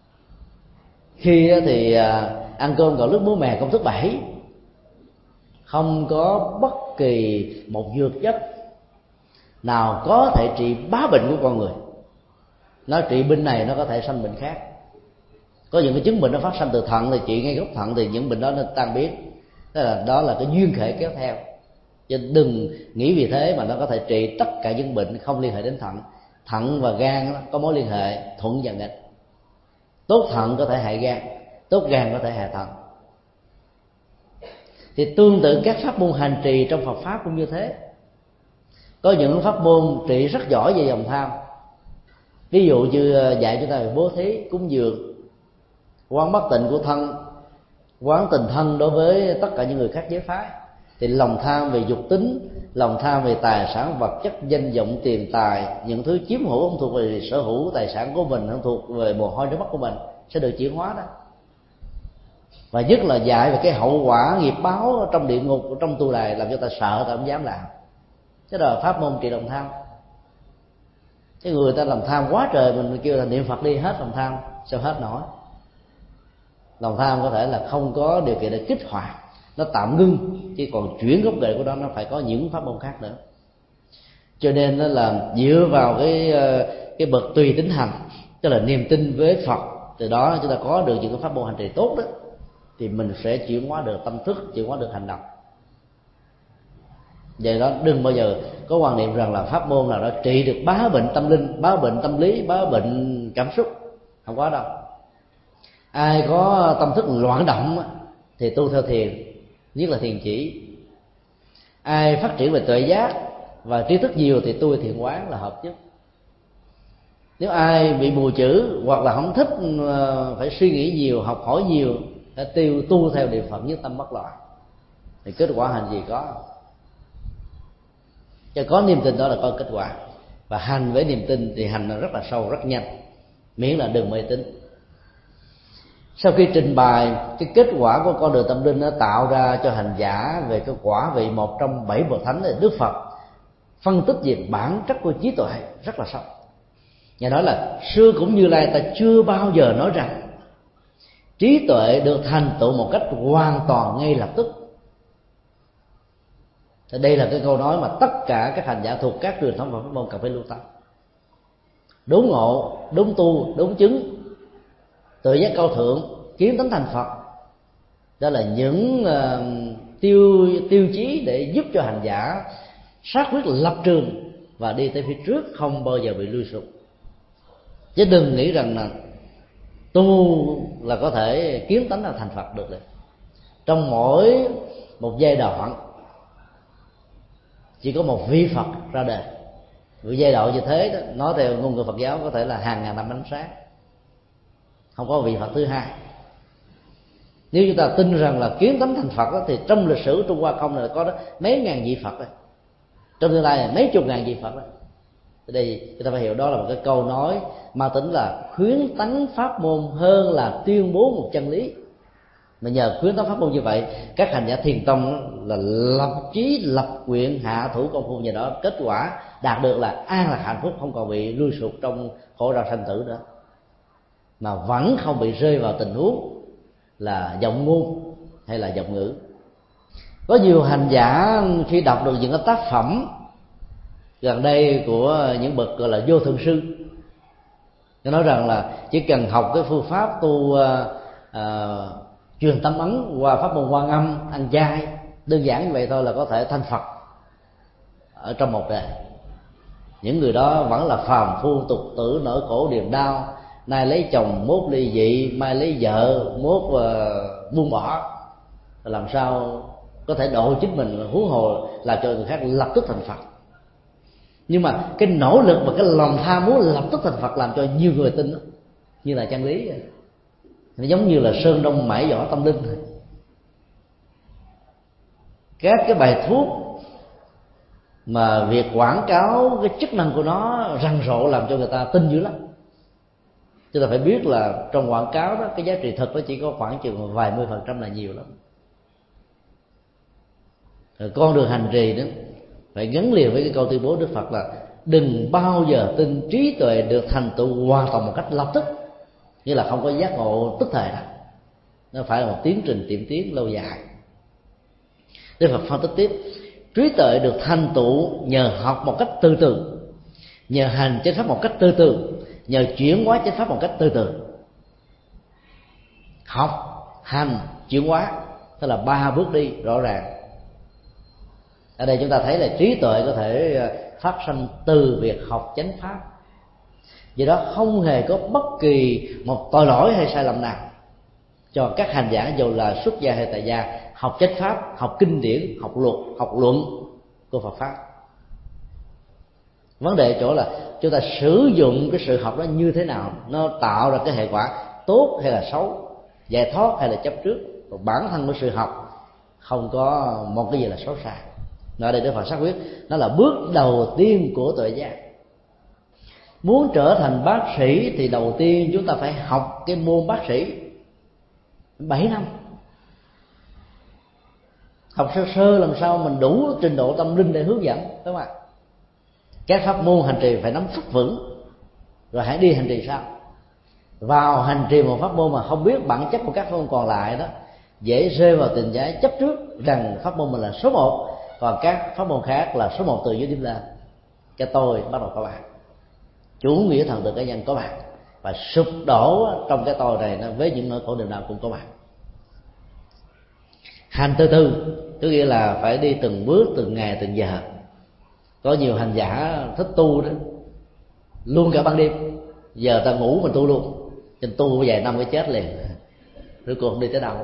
Khi thì ăn cơm gạo lứt muối mè công thức bảy, không có bất kỳ một dược chất nào có thể trị bá bệnh của con người. Nó trị bệnh này nó có thể sanh bệnh khác. Có những cái chứng bệnh nó phát sinh từ thận thì trị ngay gốc thận, thì những bệnh đó nó tan biến. Đó là đó là cái duyên khể kéo theo. Chứ đừng nghĩ vì thế mà nó có thể trị tất cả những bệnh không liên hệ đến thận. Thận và gan có mối liên hệ thuận và nghịch. Tốt thận có thể hại gan, tốt gan có thể hại thận. Thì tương tự các pháp môn hành trì trong Phật pháp cũng như thế. Có những pháp môn trị rất giỏi về dòng tham. Ví dụ như dạy chúng ta về bố thí, cúng dường, quán bất tịnh của thân, quán tình thân đối với tất cả những người khác giới phái. Thì lòng tham về dục tính, lòng tham về tài sản vật chất, danh vọng, tiền tài, những thứ chiếm hữu không thuộc về sở hữu tài sản của mình, không thuộc về mồ hôi nước mắt của mình, sẽ được chuyển hóa đó. Và nhất là dạy về cái hậu quả nghiệp báo trong địa ngục, trong tu đài, làm cho ta sợ, ta không dám làm. Thế đó là pháp môn trị lòng tham. Cái người ta làm tham quá trời, mình kêu là niệm Phật đi hết lòng tham, sao hết nổi. Lòng tham có thể là không có điều kiện để kích hoạt, nó tạm ngưng, chứ còn chuyển gốc rễ của nó nó phải có những pháp môn khác nữa. Cho nên nó là dựa vào cái cái bậc tùy tính hành, tức là niềm tin với Phật, từ đó chúng ta có được những cái pháp môn hành trì tốt đó, thì mình sẽ chuyển hóa được tâm thức, chuyển hóa được hành động. Vậy đó, đừng bao giờ có quan niệm rằng là pháp môn nào đó trị được bá bệnh tâm linh, bá bệnh tâm lý, bá bệnh cảm xúc. Không có đâu. Ai có tâm thức loạn động thì tu theo thiền, nhất là thiền chỉ. Ai phát triển về tuệ giác và trí thức nhiều thì tu thiền quán là hợp nhất. Nếu ai bị mù chữ hoặc là không thích phải suy nghĩ nhiều, học hỏi nhiều, để tiêu tu theo niệm Phật nhất tâm bất loạn, thì kết quả hành gì có. Cho có niềm tin đó là có kết quả. Và hành với niềm tin thì hành nó rất là sâu, rất nhanh, miễn là đừng mê tín. Sau khi trình bày cái kết quả của con đường tâm linh nó tạo ra cho hành giả về cái quả vị một trong bảy bậc thánh, thì Đức Phật phân tích về bản chất của trí tuệ rất là sâu. Nhà nói là xưa cũng Như Lai ta chưa bao giờ nói rằng trí tuệ được thành tựu một cách hoàn toàn ngay lập tức. Thì đây là cái câu nói mà tất cả các hành giả thuộc các truyền thống và pháp môn cần phải lưu tâm. Đúng ngộ, đúng tu, đúng chứng, tự giác cao thượng, kiến tánh thành Phật, đó là những uh, tiêu tiêu chí để giúp cho hành giả xác quyết lập trường và đi tới phía trước, không bao giờ bị lui sụp. Chứ đừng nghĩ rằng là tu là có thể kiến tánh là thành Phật được. Trong mỗi một giai đoạn chỉ có một vị Phật ra đời. Vì giai đoạn như thế đó, nói theo ngôn ngữ Phật giáo có thể là hàng ngàn năm ánh sáng, không có vị Phật thứ hai. Nếu chúng ta tin rằng là kiến tánh thành Phật đó, thì trong lịch sử Trung Hoa không là có đó mấy ngàn vị Phật đó. Trong tương lai là mấy chục ngàn vị Phật đó. Ở đây chúng ta phải hiểu đó là một cái câu nói mang tính là khuyến tấn pháp môn hơn là tuyên bố một chân lý. Mà nhờ khuyến tấn pháp môn như vậy, các hành giả thiền tông là lập chí lập nguyện hạ thủ công phu, nhờ đó kết quả đạt được là an lạc hạnh phúc, không còn bị lui sụt trong khổ đau sanh tử nữa, mà vẫn không bị rơi vào tình huống là vọng ngôn hay là vọng ngữ. Có nhiều hành giả khi đọc được những cái tác phẩm gần đây của những bậc gọi là vô thượng sư, nó nói rằng là chỉ cần học cái phương pháp tu uh, uh, truyền tâm ấn qua pháp môn Quan Âm, ăn chay đơn giản như vậy thôi là có thể thành Phật ở trong một đời. Những người đó vẫn là phàm phu tục tử, nỗi khổ niềm đau, nay lấy chồng mốt ly dị, mai lấy vợ mốt uh, buông bỏ, làm sao có thể độ chính mình, huống hồ làm cho người khác lập tức thành Phật. Nhưng mà cái nỗ lực và cái lòng tham muốn lập tức thành Phật làm cho nhiều người tin đó, như là chân lý. Nó giống như là sơn đông mãi võ tâm linh. Các cái bài thuốc mà việc quảng cáo cái chức năng của nó rầm rộ làm cho người ta tin dữ lắm. Chúng ta phải biết là trong quảng cáo đó, cái giá trị thật nó chỉ có khoảng chừng vài mươi phần trăm là nhiều lắm. Rồi con đường hành trì đó phải gắn liền với cái câu tuyên bố Đức Phật là đừng bao giờ tin trí tuệ được thành tựu hoàn toàn một cách lập tức, như là không có giác ngộ tức thời đó. Nó phải là một tiến trình tiệm tiến lâu dài. Đức Phật phân tích tiếp, trí tuệ được thành tựu nhờ học một cách từ từ, nhờ hành chánh pháp một cách từ từ, nhờ chuyển hóa chánh pháp một cách từ từ. Học, hành, chuyển hóa, tức là ba bước đi rõ ràng. Ở đây chúng ta thấy là trí tuệ có thể phát sinh từ việc học chánh pháp. Vì đó không hề có bất kỳ một tội lỗi hay sai lầm nào cho các hành giả, dù là xuất gia hay tại gia, học chánh pháp, học kinh điển, học luật, học luận của Phật pháp. Vấn đề ở chỗ là chúng ta sử dụng cái sự học đó như thế nào, nó tạo ra cái hệ quả tốt hay là xấu, giải thoát hay là chấp trước. Còn bản thân của sự học không có một cái gì là xấu xa. Ở đây Đức Phật xác quyết nó là bước đầu tiên của tuệ giác. Muốn trở thành bác sĩ thì đầu tiên chúng ta phải học cái môn bác sĩ bảy năm. Học sơ sơ làm sao mình đủ trình độ tâm linh để hướng dẫn, đúng không ạ? Các pháp môn hành trì phải nắm chắc vững, rồi hãy đi hành trì sau. Vào hành trì một pháp môn mà không biết bản chất của các pháp môn còn lại đó, dễ rơi vào tình trạng chấp trước rằng pháp môn mình là số một, còn các pháp môn khác là số một từ dưới điểm lên. Cái tôi bắt đầu có bạn, chủ nghĩa thần tượng cá nhân có bạn, và sụp đổ trong cái tôi này nó với những nỗi khổ niềm đau cũng có bạn. Hành từ từ tức nghĩa là phải đi từng bước, từng ngày, từng giờ. Có nhiều hành giả thích tu đó, luôn cả ban đêm, giờ ta ngủ mình tu luôn, cho tu vài năm cái chết liền, rồi cuộc đi tới đâu.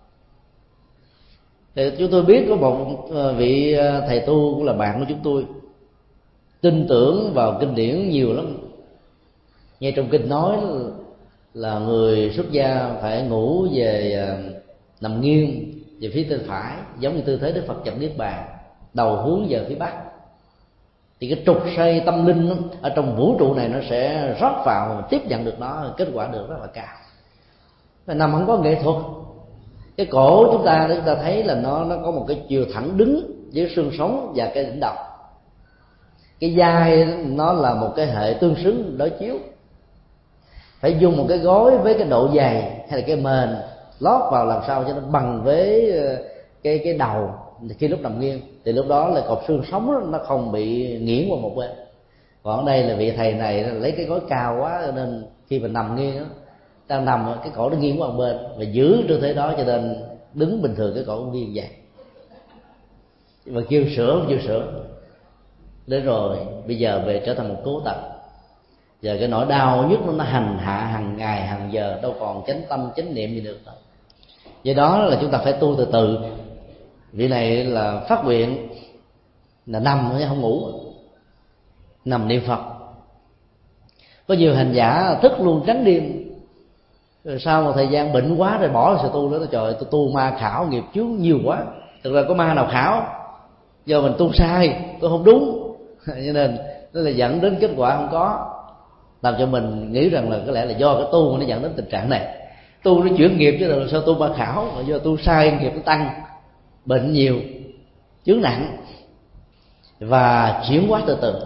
Thì chúng tôi biết có một vị thầy tu cũng là bạn của chúng tôi, tin tưởng vào kinh điển nhiều lắm. Nghe trong kinh nói là người xuất gia phải ngủ về nằm nghiêng về phía bên phải, giống như tư thế Đức Phật nhập niết bàn, đầu hướng về phía bắc. Thì cái trục xoay tâm linh ở trong vũ trụ này nó sẽ rót vào, tiếp nhận được nó, kết quả được rất là cao. Và nằm không có nghệ thuật. Cái cổ chúng ta chúng ta thấy là nó nó có một cái chiều thẳng đứng với xương sống và cái đỉnh đầu. Cái vai nó là một cái hệ tương xứng đối chiếu. Phải dùng một cái gối với cái độ dày hay là cái mền lót vào làm sao cho nó bằng với cái cái đầu khi lúc nằm nghiêng, thì lúc đó là cột xương sống đó, nó không bị nghiễng qua một bên. Còn ở đây là vị thầy này lấy cái gối cao quá, nên khi mình nằm nghiêng đó, đang nằm cái cổ nó nghiêng qua một bên, và giữ tư thế đó cho nên đứng bình thường cái cổ cũng nghiêng vậy. Mà kêu sửa không kêu sửa. Đến rồi bây giờ về trở thành một cố tật. Giờ cái nỗi đau nhất nó hành hạ hàng ngày hàng giờ, đâu còn chánh tâm chánh niệm gì được đâu. Vậy đó là chúng ta phải tu từ từ. Vị này là phát nguyện là nằm chứ không ngủ, nằm niệm Phật. Có nhiều hành giả thức luôn trắng đêm, rồi sau một thời gian bệnh quá rồi bỏ sự tu nữa. Trời ơi, tôi tu ma khảo nghiệp chướng nhiều quá. Thực ra có ma nào khảo, do mình tu sai, tôi không đúng, cho nên nó là dẫn đến kết quả không có, làm cho mình nghĩ rằng là có lẽ là do cái tu nó dẫn đến tình trạng này. Tu nó chuyển nghiệp chứ là sao tu ma khảo, mà do tu sai nghiệp nó tăng, bệnh nhiều, chướng nặng. Và chuyển hóa từ từ.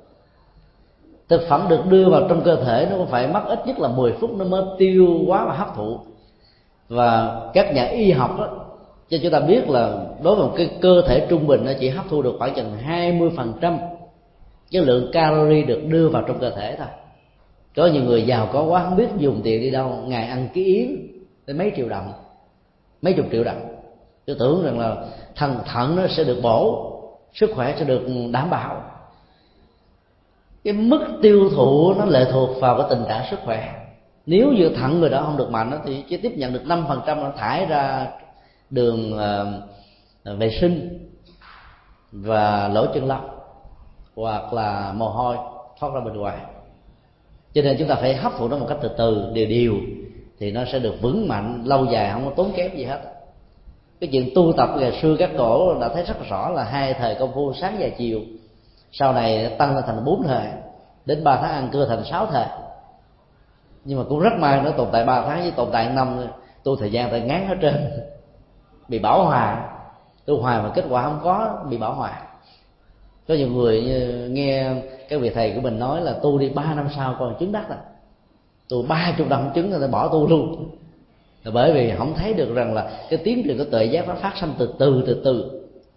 Thực phẩm được đưa vào trong cơ thể nó cũng phải mất ít nhất là mười phút nó mới tiêu hóa và hấp thụ. Và các nhà y học đó, cho chúng ta biết là đối với một cái cơ thể trung bình nó chỉ hấp thu được khoảng chừng hai mươi phần trăm cái lượng calorie được đưa vào trong cơ thể thôi. Có nhiều người giàu có quá không biết dùng tiền đi đâu, ngày ăn cái yến tới mấy triệu đồng, mấy chục triệu đồng. Tôi tưởng rằng là thần thận nó sẽ được bổ, sức khỏe sẽ được đảm bảo. Cái mức tiêu thụ nó lệ thuộc vào cái tình trạng sức khỏe. Nếu như thận người đó không được mạnh thì chỉ tiếp nhận được năm phần trăm, nó thải ra đường uh, vệ sinh và lỗ chân lông, hoặc là mồ hôi thoát ra bên ngoài. Cho nên chúng ta phải hấp thụ nó một cách từ từ, đều đều, thì nó sẽ được vững mạnh lâu dài, không có tốn kém gì hết. Cái chuyện tu tập ngày xưa các cổ đã thấy rất rõ là hai thời công phu sáng và chiều, sau này tăng lên thành bốn thời, đến ba tháng ăn cưa thành sáu thời. Nhưng mà cũng rất may nó tồn tại ba tháng với tồn tại năm, tu thời gian phải ngán hết trơn, bị bảo hòa. Tu hoài mà kết quả không có, bị bảo hòa. Có nhiều người nghe các vị thầy của mình nói là tu đi ba năm sau còn chứng đắc rồi, tu ba chục năm chứng rồi bỏ tu luôn. Là bởi vì không thấy được rằng là cái tiến trình của tuệ giác nó phát sinh từ từ từ từ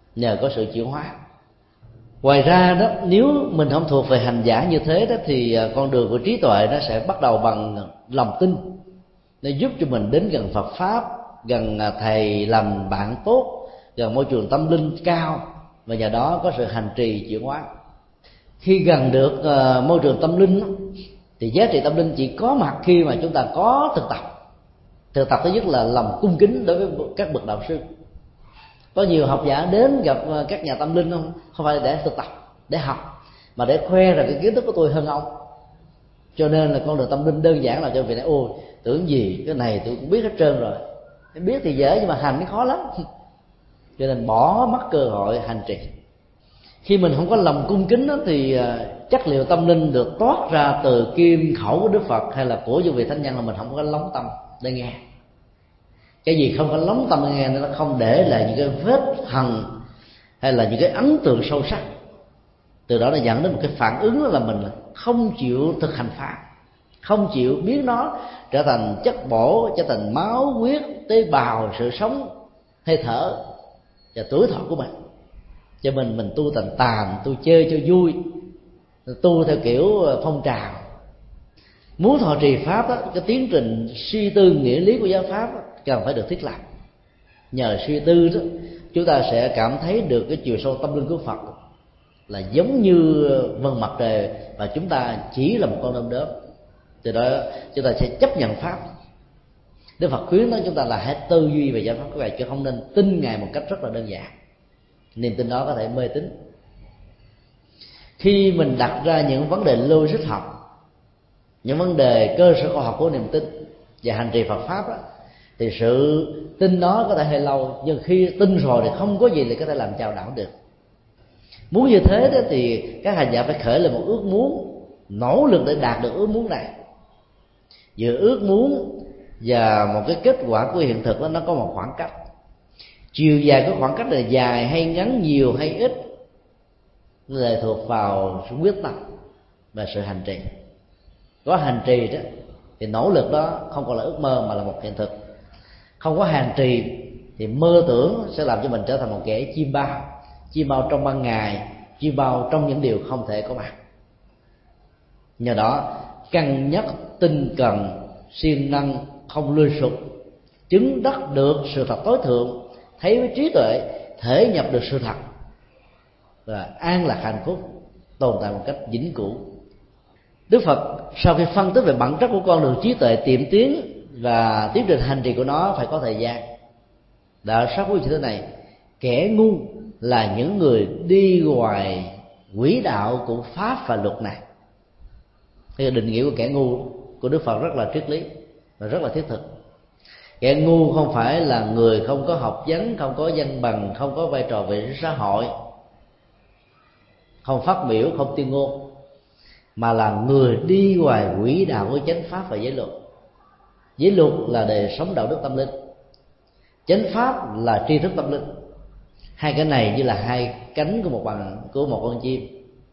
nhờ có sự chuyển hóa. Ngoài ra đó, nếu mình không thuộc về hành giả như thế đó, thì con đường của trí tuệ nó sẽ bắt đầu bằng lòng tin. Nó giúp cho mình đến gần Phật Pháp, gần thầy làm bạn tốt, gần môi trường tâm linh cao, và nhờ đó có sự hành trì chuyển hóa. Khi gần được uh, môi trường tâm linh thì giá trị tâm linh chỉ có mặt khi mà chúng ta có thực tập. Thực tập thứ nhất là lòng cung kính đối với các bậc đạo sư. Có nhiều học giả đến gặp các nhà tâm linh không không phải để thực tập, để học, mà để khoe rằng cái kiến thức của tôi hơn ông. Cho nên là con đường tâm linh đơn giản là cho vị này: ôi, tưởng gì cái này tôi cũng biết hết trơn rồi. Biết thì dễ nhưng mà hành nó khó lắm. Cho nên bỏ mất cơ hội hành trì. Khi mình không có lòng cung kính đó, thì chất liệu tâm linh được toát ra từ kim khẩu của Đức Phật hay là của những vị thánh nhân là mình không có lóng tâm để nghe. Cái gì không có lóng tâm để nghe nó không để lại những cái vết hằn hay là những cái ấn tượng sâu sắc. Từ đó nó dẫn đến một cái phản ứng là mình không chịu thực hành pháp, không chịu biến nó trở thành chất bổ, trở thành máu huyết, tế bào, sự sống, hơi thở và tuổi thọ của mình. Cho mình mình tu thành tàm, tu chơi cho vui, tu theo kiểu phong trào. Muốn thọ trì pháp đó, cái tiến trình suy tư nghĩa lý của giáo pháp đó, cần phải được thiết lập. Nhờ suy tư đó, chúng ta sẽ cảm thấy được cái chiều sâu tâm linh của Phật là giống như vầng mặt trời, và chúng ta chỉ là một con đom đóm. Từ đó chúng ta sẽ chấp nhận pháp. Đức Phật khuyến nói chúng ta là hãy tư duy về giáo pháp các bạn, chứ không nên tin Ngài một cách rất là đơn giản. Niềm tin đó có thể mê tín. Khi mình đặt ra những vấn đề logic học, những vấn đề cơ sở khoa học của niềm tin và hành trì Phật pháp đó, thì sự tin đó có thể hơi lâu, nhưng khi tin rồi thì không có gì để có thể làm chao đảo được. Muốn như thế đó thì các hành giả phải khởi lên một ước muốn, nỗ lực để đạt được ước muốn này. Giữa ước muốn và một cái kết quả của hiện thực đó, nó có một khoảng cách. Chiều dài của khoảng cách là dài hay ngắn, nhiều hay ít, lệ thuộc vào sự quyết tâm và sự hành trì. Có hành trì đó thì nỗ lực đó không còn là ước mơ mà là một hiện thực. Không có hành trì thì mơ tưởng sẽ làm cho mình trở thành một kẻ chim bao, chim bao trong ban ngày, chim bao trong những điều không thể có mặt. Nhờ đó cân nhắc, tinh cần, siêng năng, không lười sụp, chứng đắc được sự thật tối thượng, thấy với trí tuệ, thể nhập được sự thật và an lạc hạnh phúc, tồn tại một cách vĩnh cửu. Đức Phật sau khi phân tích về bản chất của con đường trí tuệ tiệm tiến và tiến trình hành trì của nó phải có thời gian, đã xác quyết như thế này: kẻ ngu là những người đi ngoài quỹ đạo của pháp và luật này. Thì định nghĩa của kẻ ngu của Đức Phật rất là triết lý và rất là thiết thực. Kẻ ngu không phải là người không có học vấn, không có văn bằng, không có vai trò về xã hội, không phát biểu, không tuyên ngôn, mà là người đi ngoài quỹ đạo của chánh pháp và giới luật. Giới luật là đời sống đạo đức tâm linh, chánh pháp là tri thức tâm linh. Hai cái này như là hai cánh của một bằng của một con chim.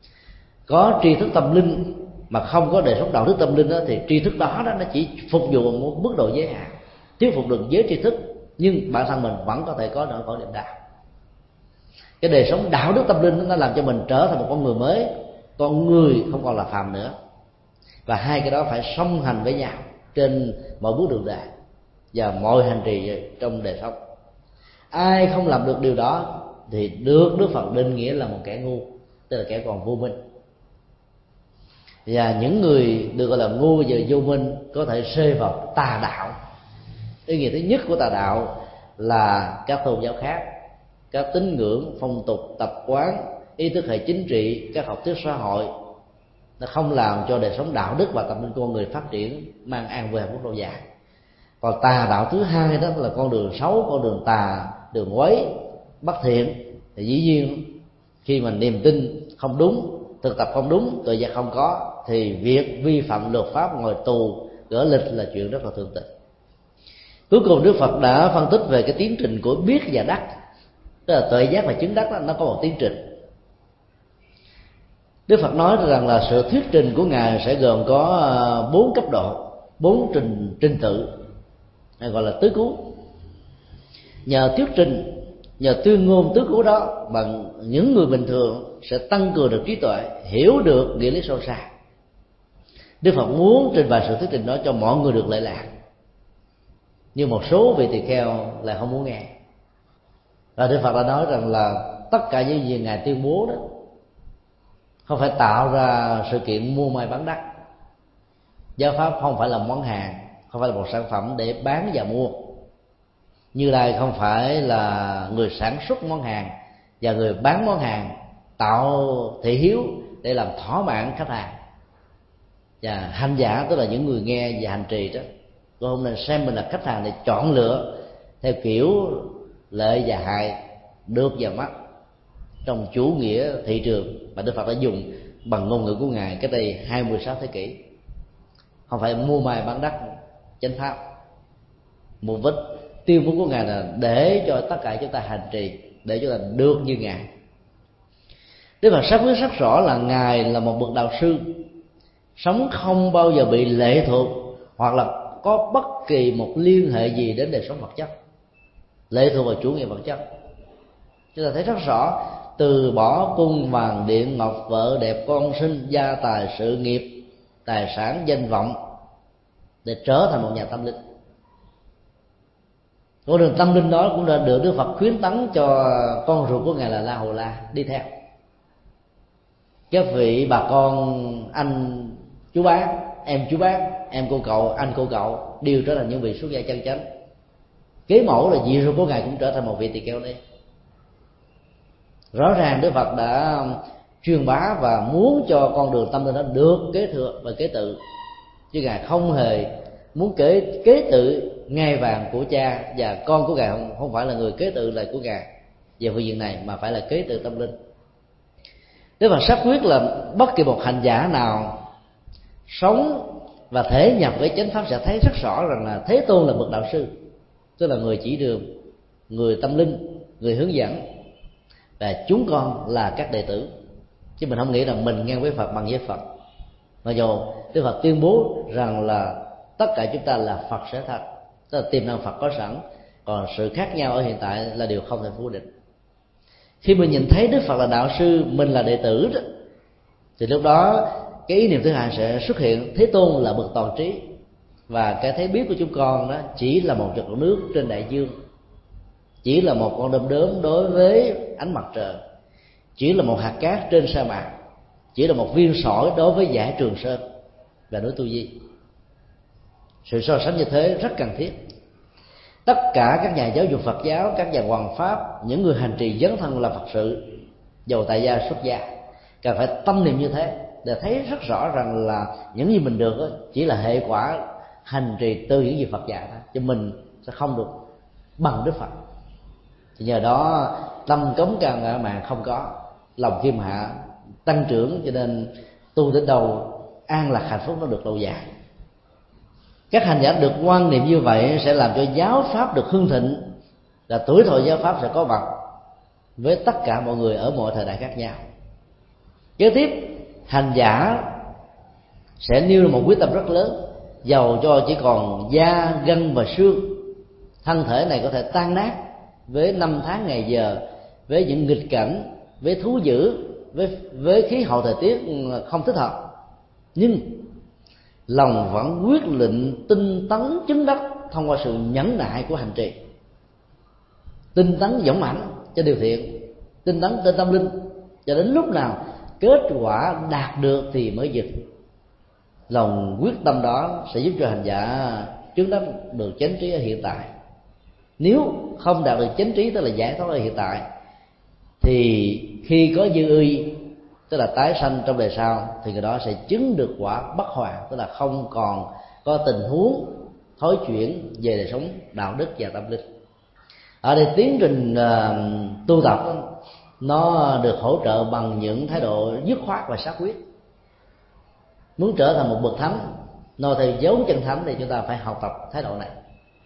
Có tri thức tâm linh mà không có đời sống đạo đức tâm linh đó, thì tri thức đó, đó nó chỉ phục vụ một mức độ giới hạn, thuyết phục được giới tri thức, nhưng bản thân mình vẫn có thể có nỗi khổ niềm đau. Cái đời sống đạo đức tâm linh nó làm cho mình trở thành một con người mới, con người không còn là phàm nữa. Và hai cái đó phải song hành với nhau trên mọi bước đường đời và mọi hành trì trong đời sống. Ai không làm được điều đó thì được Đức Phật định nghĩa là một kẻ ngu, tức là kẻ còn vô minh. Và những người được gọi là ngu và vô minh có thể rơi vào tà đạo. Ý nghĩa thứ nhất của tà đạo là các tôn giáo khác, các tín ngưỡng, phong tục, tập quán, ý thức hệ chính trị, các học thuyết xã hội, nó không làm cho đời sống đạo đức và tâm linh của con người phát triển mang an vui hạnh phúc lâu dài. Còn tà đạo thứ hai đó là con đường xấu, con đường tà, đường quấy, bất thiện. Thì dĩ nhiên khi mà niềm tin không đúng, thực tập không đúng, tự giác không có, thì việc vi phạm luật pháp, ngồi tù, gỡ lịch là chuyện rất là thường tình. Cuối cùng Đức Phật đã phân tích về cái tiến trình của biết và đắc, tức là tuệ giác và chứng đắc đó, nó có một tiến trình. Đức Phật nói rằng là sự thuyết trình của Ngài sẽ gồm có bốn cấp độ, bốn trình trình tự, gọi là tứ cứu. Nhờ thuyết trình nhờ tuyên ngôn tứ cứu đó bằng những người bình thường sẽ tăng cường được trí tuệ, hiểu được nghĩa lý sâu xa. Đức Phật muốn trình bày sự thuyết trình đó cho mọi người được lợi lạc, nhưng một số vị tỳ kheo lại không muốn nghe. Và Đức Phật đã nói rằng là tất cả những gì ngài tuyên bố đó không phải tạo ra sự kiện mua may bán đắt. Giáo pháp không phải là món hàng, không phải là một sản phẩm để bán và mua. Như Lai không phải là người sản xuất món hàng và người bán món hàng, tạo thị hiếu để làm thỏa mãn khách hàng. Và hành giả, tức là những người nghe và hành trì đó, tôi không nên xem mình là khách hàng để chọn lựa theo kiểu lợi và hại, được và mất trong chủ nghĩa thị trường mà Đức Phật đã dùng bằng ngôn ngữ của ngài cách đây hai mươi sáu thế kỷ. Không phải mua may bán đắt chánh pháp. Mục đích tiêu chí của ngài là để cho tất cả chúng ta hành trì, để chúng ta được như ngài. Đức Phật xác quyết rất rõ là ngài là một bậc đạo sư, sống không bao giờ bị lệ thuộc hoặc là có bất kỳ một liên hệ gì đến đời sống vật chất, lệ thuộc vào chủ nghĩa vật chất. Chúng ta thấy rất rõ, từ bỏ cung vàng điện ngọc, vợ đẹp con sinh, gia tài sự nghiệp, tài sản danh vọng để trở thành một nhà tâm linh. Con đường tâm linh đó cũng đã được Đức Phật khuyến tấn cho con ruột của ngài là La Hầu La đi theo. Các vị bà con anh chú bác, em chú bác, em cô cậu, anh cô cậu đều trở thành những vị xuất gia chân chánh. Kế mẫu là dì ruột của ngài cũng trở thành một vị tỳ kheo đi. Rõ ràng Đức Phật đã truyền bá và muốn cho con đường tâm linh đó được kế thừa và kế tự, chứ ngài không hề muốn kế kế tự ngai vàng của cha, và con của ngài không, không phải là người kế tự lời của ngài về phương diện này, mà phải là kế tự tâm linh. Đức Phật xác quyết là bất kỳ một hành giả nào sống và thể nhập với chánh pháp sẽ thấy rất rõ rằng là Thế Tôn là bậc đạo sư, tức là người chỉ đường, người tâm linh, người hướng dẫn, và chúng con là các đệ tử. Chứ mình không nghĩ rằng mình ngang với Phật bằng với Phật. Mặc dù Đức Phật tuyên bố rằng là tất cả chúng ta là Phật sẽ thật, tức là tiềm năng Phật có sẵn, còn sự khác nhau ở hiện tại là điều không thể phủ định. Khi mình nhìn thấy Đức Phật là đạo sư, mình là đệ tử đó, thì lúc đó cái ý niệm thứ hai sẽ xuất hiện: Thế Tôn là bậc toàn trí, và cái thấy biết của chúng con đó chỉ là một giọt nước trên đại dương, chỉ là một con đom đóm đối với ánh mặt trời, chỉ là một hạt cát trên sa mạc, chỉ là một viên sỏi đối với dải Trường Sơn và núi Tu Di. Sự so sánh như thế rất cần thiết. Tất cả các nhà giáo dục Phật giáo, các nhà hoằng pháp, những người hành trì dấn thân làm Phật sự, dầu tại gia xuất gia, cần phải tâm niệm như thế để thấy rất rõ rằng là những gì mình được chỉ là hệ quả hành trì từ những gì Phật dạy thôi, chứ mình sẽ không được bằng Đức Phật. Thì nhờ đó tâm cống cao ngã mạn không có, lòng khiêm hạ tăng trưởng, cho nên tu đến đâu an lạc hạnh phúc nó được lâu dài. Các hành giả được quan niệm như vậy sẽ làm cho giáo pháp được hưng thịnh, là tuổi thọ giáo pháp sẽ có mặt với tất cả mọi người ở mọi thời đại khác nhau. Kế tiếp, hành giả sẽ nêu ra một quyết tâm rất lớn, dầu cho chỉ còn da, gân và xương, thân thể này có thể tan nát với năm tháng ngày giờ, với những nghịch cảnh, với thú dữ, với với khí hậu thời tiết không thích hợp, nhưng lòng vẫn quyết định tinh tấn chứng đắc thông qua sự nhẫn nại của hành trì. Tinh tấn dũng mãnh cho điều thiện, tinh tấn trên tâm linh, cho đến lúc nào kết quả đạt được thì mới dừng. Lòng quyết tâm đó sẽ giúp cho hành giả chứng đắc được chánh trí ở hiện tại. Nếu không đạt được chánh trí, tức là giải thoát ở hiện tại, thì khi có dư uy, tức là tái sanh trong đời sau, thì người đó sẽ chứng được quả bất hoàn, tức là không còn có tình huống thối chuyển về đời sống đạo đức và tâm linh. Ở đây tiến trình uh, tu tập nó được hỗ trợ bằng những thái độ dứt khoát và xác quyết. Muốn trở thành một bậc thánh, noi theo dấu chân thánh, thì chúng ta phải học tập thái độ này.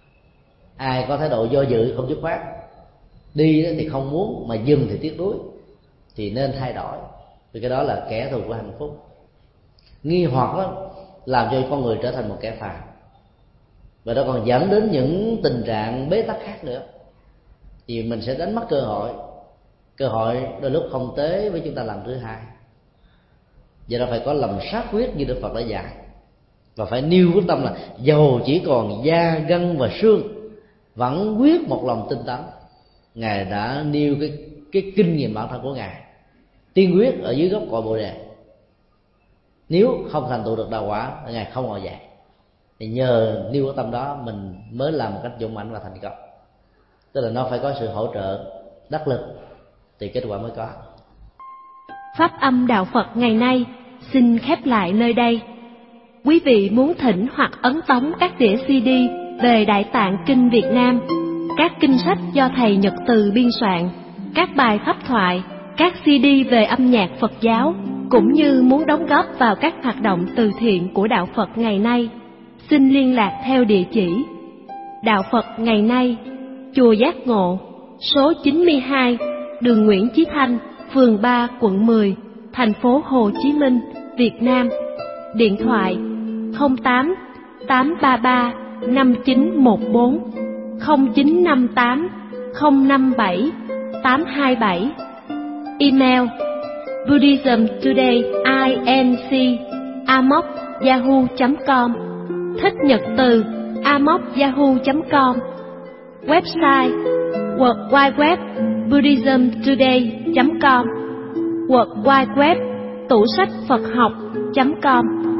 Ai có thái độ do dự không dứt khoát, đi thì không muốn mà dừng thì tiếc nuối, thì nên thay đổi, vì cái đó là kẻ thù của hạnh phúc. Nghi hoặc đó làm cho con người trở thành một kẻ phàm, và đó còn dẫn đến những tình trạng bế tắc khác nữa. thì mình sẽ đánh mất cơ hội. Cơ hội đôi lúc không tới với chúng ta lần thứ hai. Vậy đó phải có lòng xác quyết như Đức Phật đã dạy, và phải nêu quyết tâm là dầu chỉ còn da gân và xương vẫn quyết một lòng tinh tấn. Ngài đã nêu cái cái kinh nghiệm bản thân của ngài tiên quyết ở dưới gốc cội Bồ Đề. Nếu không thành tựu được đạo quả, ngài không ngồi dậy. Thì nhờ nêu quyết tâm đó mình mới làm một cách dũng mãnh và thành công. Tức là nó phải có sự hỗ trợ đắc lực thì kết quả mới có. Pháp âm Đạo Phật ngày nay xin khép lại nơi đây. Quý vị muốn thỉnh hoặc ấn tống các đĩa xê đê về Đại Tạng Kinh Việt Nam, các kinh sách do thầy Nhật Từ biên soạn, các bài pháp thoại, các xê đê về âm nhạc Phật giáo, cũng như muốn đóng góp vào các hoạt động từ thiện của Đạo Phật ngày nay, xin liên lạc theo địa chỉ Đạo Phật ngày nay, Chùa Giác Ngộ, số chín mươi hai, đường Nguyễn Chí Thanh, phường ba, quận mười, thành phố Hồ Chí Minh, Việt Nam. Điện thoại không tám tám ba ba năm chín một bốn, không chín năm tám không năm bảy tám hai bảy. Email buddhismtodayinc a m o c yahoo chấm com, thích nhật từ a m o c yahoo chấm com. Website world wide web buddhismtoday chấm com, world wide web tủ sách Phật học chấm com.